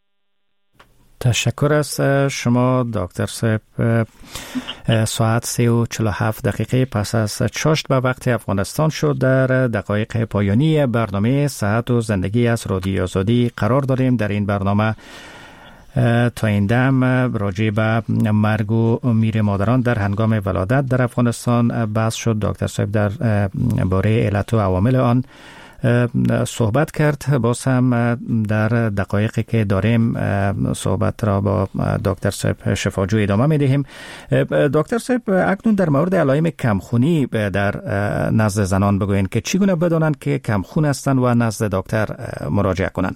تشکر از شما دکتر صاحب. ساعت 3:47 پس از چاشت به وقت افغانستان شد. در دقایق پایانی برنامه صحت و زندگی از رادیو آزادی قرار داریم. در این برنامه تا این دم راجع به مرگ و میر مادران در هنگام ولادت در افغانستان بحث شد. دکتر صاحب در باره علت و عوامل آن صحبت کرد. باز هم در دقایقی که داریم صحبت را با دکتر صاحب شفاجو ادامه میدهیم. دکتر صاحب اکنون در مورد علائم کمخونی در نزد زنان بگوین که چگونه بدانند که کمخون هستند و نزد دکتر مراجعه کنند.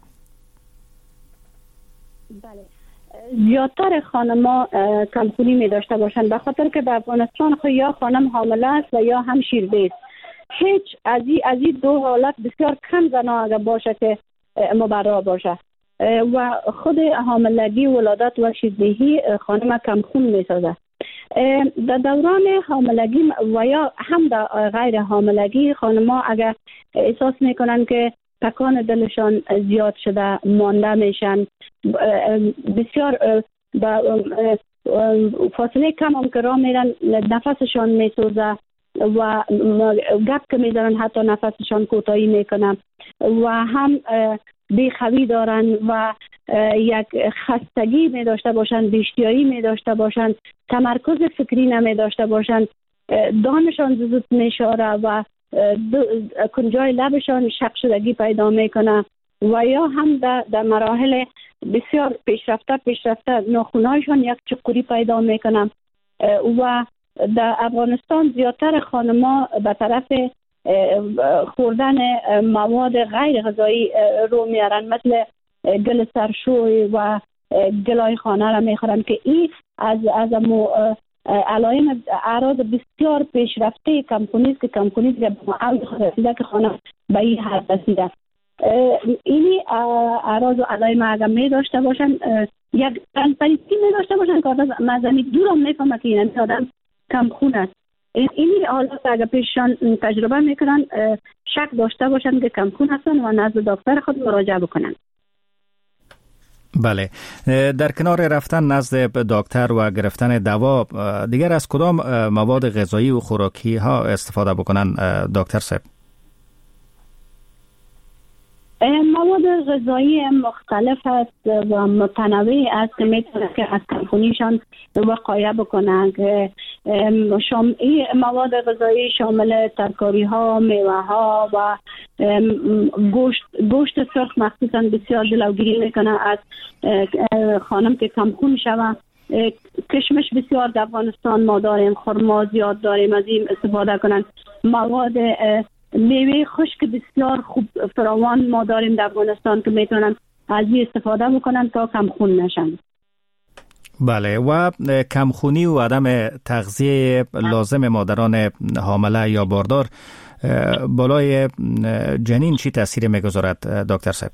بله، زیادتر خانما کمخونی می داشته باشند به خاطر که به افغانستان یا خانم حامله است و یا هم شیرده است. هیچ از این دو حالت بسیار کم زنا اگر باشه که مبرا باشه و خود حاملگی، ولادت و شیردهی خانم کمخون می سازه. در دوران حاملگی و یا هم در غیر حاملگی خانما اگر احساس میکنن که تکان دلشان زیاد شده، مانده میشن، بسیار فاصله کم هم که راه میرن نفسشان میسوزه و گپ که میدارن حتی نفسشان کوتاهی میکنن و هم بیخوی دارن و یک خستگی می داشته باشن، بی‌اشتیایی می داشته باشن، تمرکز فکری نمی داشته باشن، دانشان زود میشاره و کنجای لبشان شق شدگی پیدا میکنه و یا هم در مراحل بسیار پیشرفته ناخونهایشان یک چقوری پیدا میکنه و در افغانستان زیادتر خانما به طرف خوردن مواد غیر غذایی رو میارن، مثل گل سرشوی و گلای خانه را میخورن که این از علائم اعراض بسیار پیشرفته کمخونی است که کمخونی به معاود خود رسیده که خانم به این حد رسیده. اینی اعراض و علائم اگر می داشته باشن یک ترانسپرنسی می داشته باشن که آدم مزمی دور هم میفهمه که این آدم کم خون است. اینی حالات اگر پیششان تجربه میکنن شک داشته باشن که کم خون هستن و نزد دکتر خود مراجعه بکنن. بله، در کنار رفتن نزد دکتر و گرفتن دوا دیگر از کدام مواد غذایی و خوراکی ها استفاده بکنن دکتر صاحب؟ مواد غذایی مختلف است و متنوع است که میتونه که از کمخونیشان وقایه بکنن. مواد غذایی شامل ترکاری ها، میوه ها و گوشت سرخ مخصوصا بسیار جلوگیری میکنه از خانم که کمخون شوه. کشمش بسیار در افغانستان ما داریم، خرما زیاد داریم، از این استفاده کنن. مواد میوه خشک بسیار خوب فراوان ما داریم در افغانستان که میتونن از این استفاده بکنن تا کمخون نشن. بله، و کمخونی و عدم تغذیه لازم مادران حامله یا باردار بالای جنین چی تاثیر میگذارد دکتر صاحب؟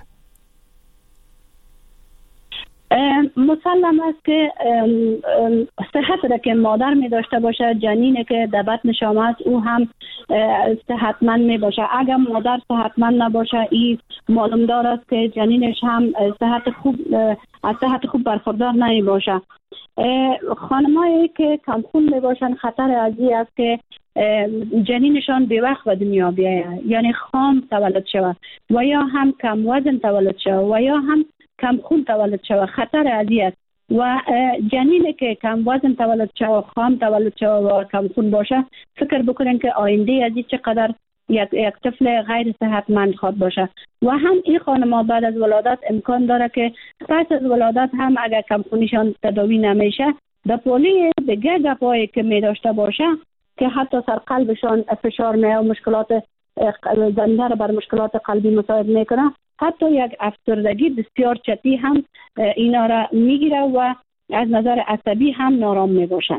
مسلم است که صحت را که مادر می داشته باشه، جنینی که در بطن شما است او هم صحتمند می باشه. اگر مادر صحتمند نباشه این معلوم دار است که جنینش هم از صحت خوب برخوردار نمی باشه. خانمایی که کمخون می باشن خطر از این است که جنینشان به وقت به دنیا بیاید، یعنی خام تولد شود و یا هم کم وزن تولد شود و یا هم کم خون تولد شود. خطر عادی است و جنینی که کم وزن تولد شود، خام تولد شود و کم خون باشه، فکر بکنن که آینده از چقدر یک طفل غیر صحتمند خواهد باشه. و هم این خانم‌ها بعد از ولادت امکان داره که پس از ولادت هم اگر کم خونیشان تداوی نمیشه، در پولی دیگه گپایی که می داشته باشه که حتی سر قلبشان فشار میاد و مشکلات زنده را بر مشکلات قلبی مساعد میکنه، حتی یک افسردگی بسیار جدی هم اینا را میگیره و از نظر عصبی هم نارام میباشن.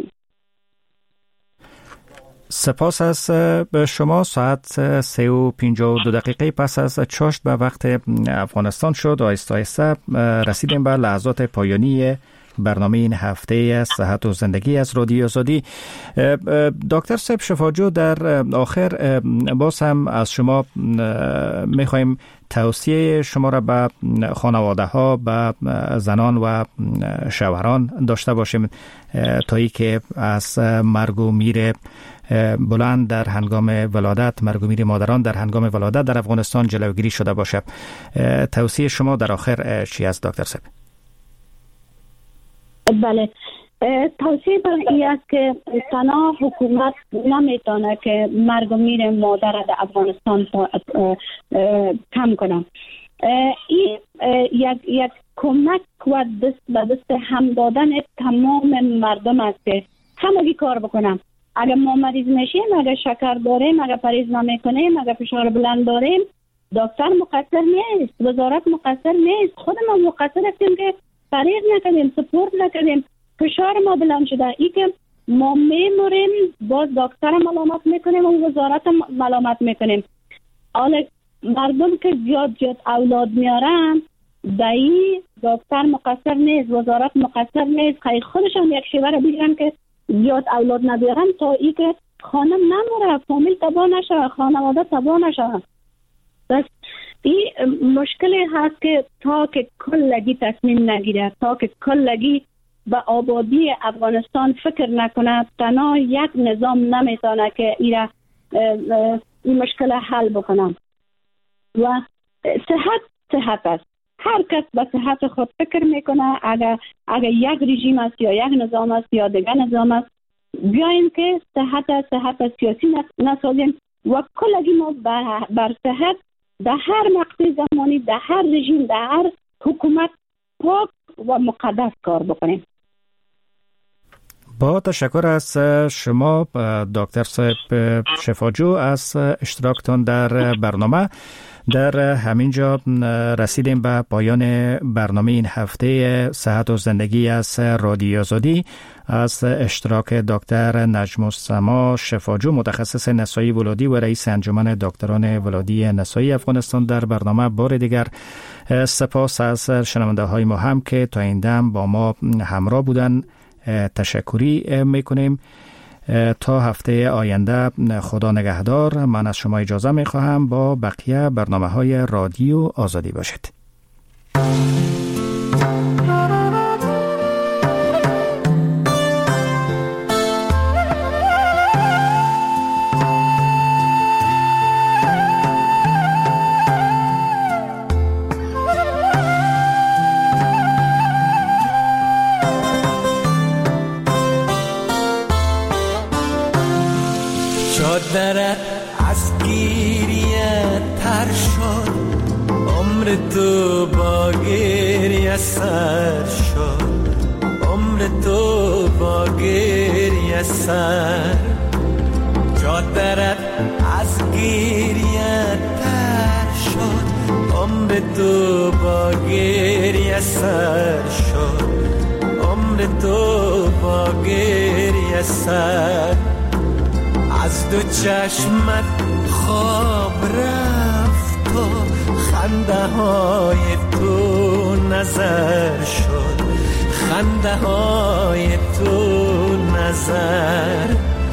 سپاس از شما. ساعت 3:52 پس از چاشت به وقت افغانستان شد. آهسته آهسته رسیدیم به لحظات پایانی برنامه این هفته صحت و زندگی از رادیو آزادی. دکتر صاحب شفاجو، در آخر باز هم از شما میخوایم توصیه شما را به خانواده ها، به زنان و شوهران داشته باشیم تا ای که از مرگ و میر بلند در هنگام ولادت، مرگ و میر مادران در هنگام ولادت در افغانستان جلوگیری شده باشه. توصیه شما در آخر چی است دکتر صاحب؟ بله، توصیه برای این است که تنها حکومت نمیتونه که مرگ و میر مادر در افغانستان کم کنه. این یک کمک و دست به دست هم دادن تمام مردم است که همگی کار بکنم. اگر ما مریض میشیم، اگر شکر داریم، اگر پرهیز نمیکنیم، اگر فشار بلند داریم، دکتر مقصر نیست، وزارت مقصر نیست، خود ما مقصر هستیم که پرهیز نکنیم، سپورت نکنیم، فشار ما بلند شده. ای که ما میموریم باز دکتر ملامت میکنیم و وزارت ملامت میکنیم. حالا مردم که زیاد اولاد میارن، دایی دکتر مقصر نیست، وزارت مقصر نیست، خیلی خودشان یک شیوه بگیرن که زیاد اولاد نبیارن تا ای که خانم نموره، فامیل تباه نشه، خانواده تباه نشه. بس این مشکلی هست که تا که کلگی تصمیم نگیره، تا که کلگی به آبادی افغانستان فکر نکنه، تنها یک نظام نمیتونه که این مشکل حل بکنه. و صحت است. هر کس به صحت خود فکر میکنه. اگر یک رژیم است یا یک نظام است یا دیگر نظام است، بیایم که صحت سیاسی نسازیم و کلگی ما بر صحت در هر مقطع زمانی، در هر رژیم، در هر حکومت پاک و مقدس کار بکنیم. با تشکر از شما دکتر صاحب شفاجو از اشتراکتان در برنامه. در همین جا رسیدیم به پایان برنامه این هفته صحت و زندگی از رادیو آزادی از اشتراک دکتر نجم السما شفاجو، متخصص نسایی ولادی و رئیس انجمن دکتران ولادی نسایی افغانستان در برنامه. بار دیگر سپاس از شنونده های ما هم که تا این دم با ما همراه بودن تشکری میکنیم. تا هفته آینده خدا نگهدار. من از شما اجازه می خواهم با بقیه برنامه های رادیو آزادی باشید. چادرت از گریه تر شد، عمر تو با گریه سر شد، عمر تو با گریه سر. چادرت از گریه تر شد، عمر تو با گریه سر شد، عمر تو با گریه سر. از دو چشمت خواب رفت و خنده های تو نظر شد، خنده های تو نظر.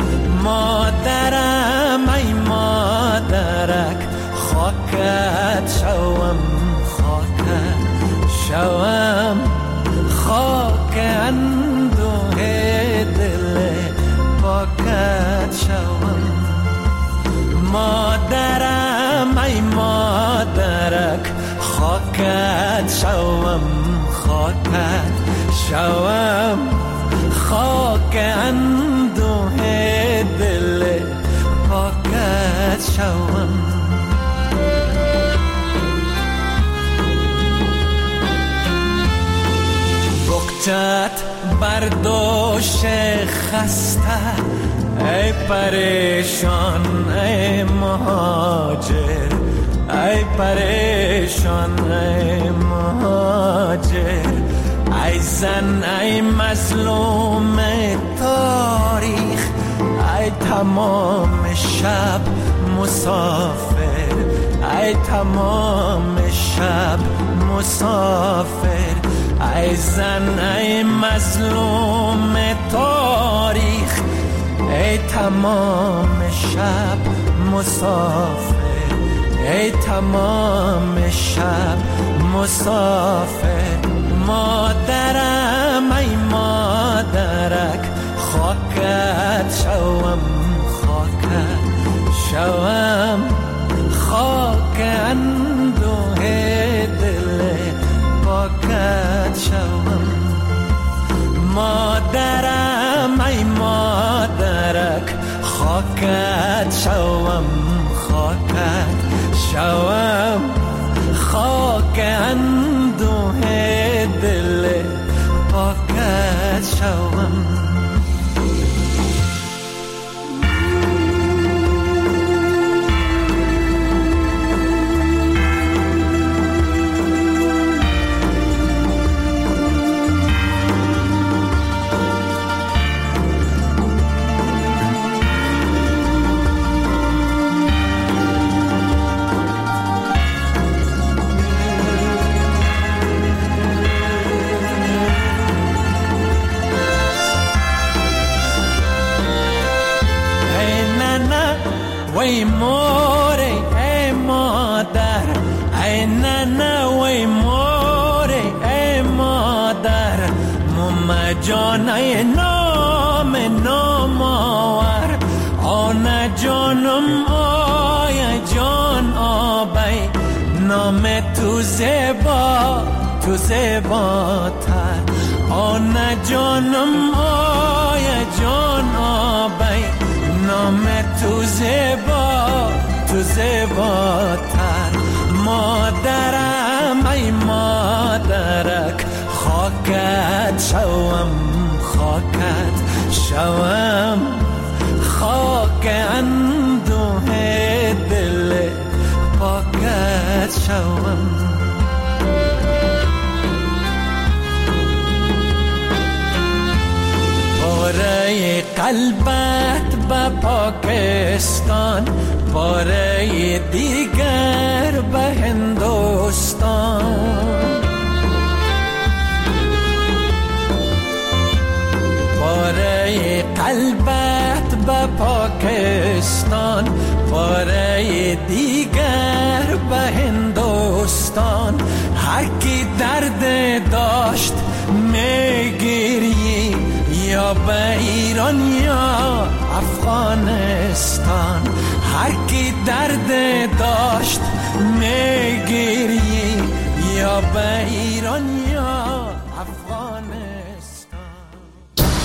مادرم ای مادرک، خاکت شوم، خاکت شوم، خاک اندوه دل پاکت شوم. مادرم ای مادرک، خاکت شوم، خاکت شوم، خاک اندوه دل پاکت شوم. بکچت برداشت خسته، ای پریشان ای مهاجر، ای پریشان ای مهاجر. ای زن ای مظلوم تاریخ، ای تمام شب مسافر، ای تمام شب مسافر. ای زن ای مظلوم تاریخ، ای تمام شب مسافر، ای تمام شب مسافر. مادرم ای مادرک، خاکت شوم، خاکت شوم، خاک اندوه دل پاکت شوم. مادرم ای مادرک، خاکت شوم، خاکت شوم، خاک اندوه دل پاکت شوم. وی موری ای مادر، ای ننه وی موری ای مادر. مم جان ای نام نامآور، آن جانم آی جان آبی. نام تو زیبا، تو زیباتر، آن جانم آی جان آبی. نام تو زیبا، تو زیباتر. مادرم ای مادرک، خاکت شوم، خاکت شوم، خاک اندوه دل پاکت شوم. باره قلبت به پاکستان، باره دیگر به هندوستان. باره قلبت به پاکستان، باره دیگر به هندوستان. هر کی درد داشت میگیری، یا به ایران یا افغانستان. هر کی درد داشت میگیری، یا به ایران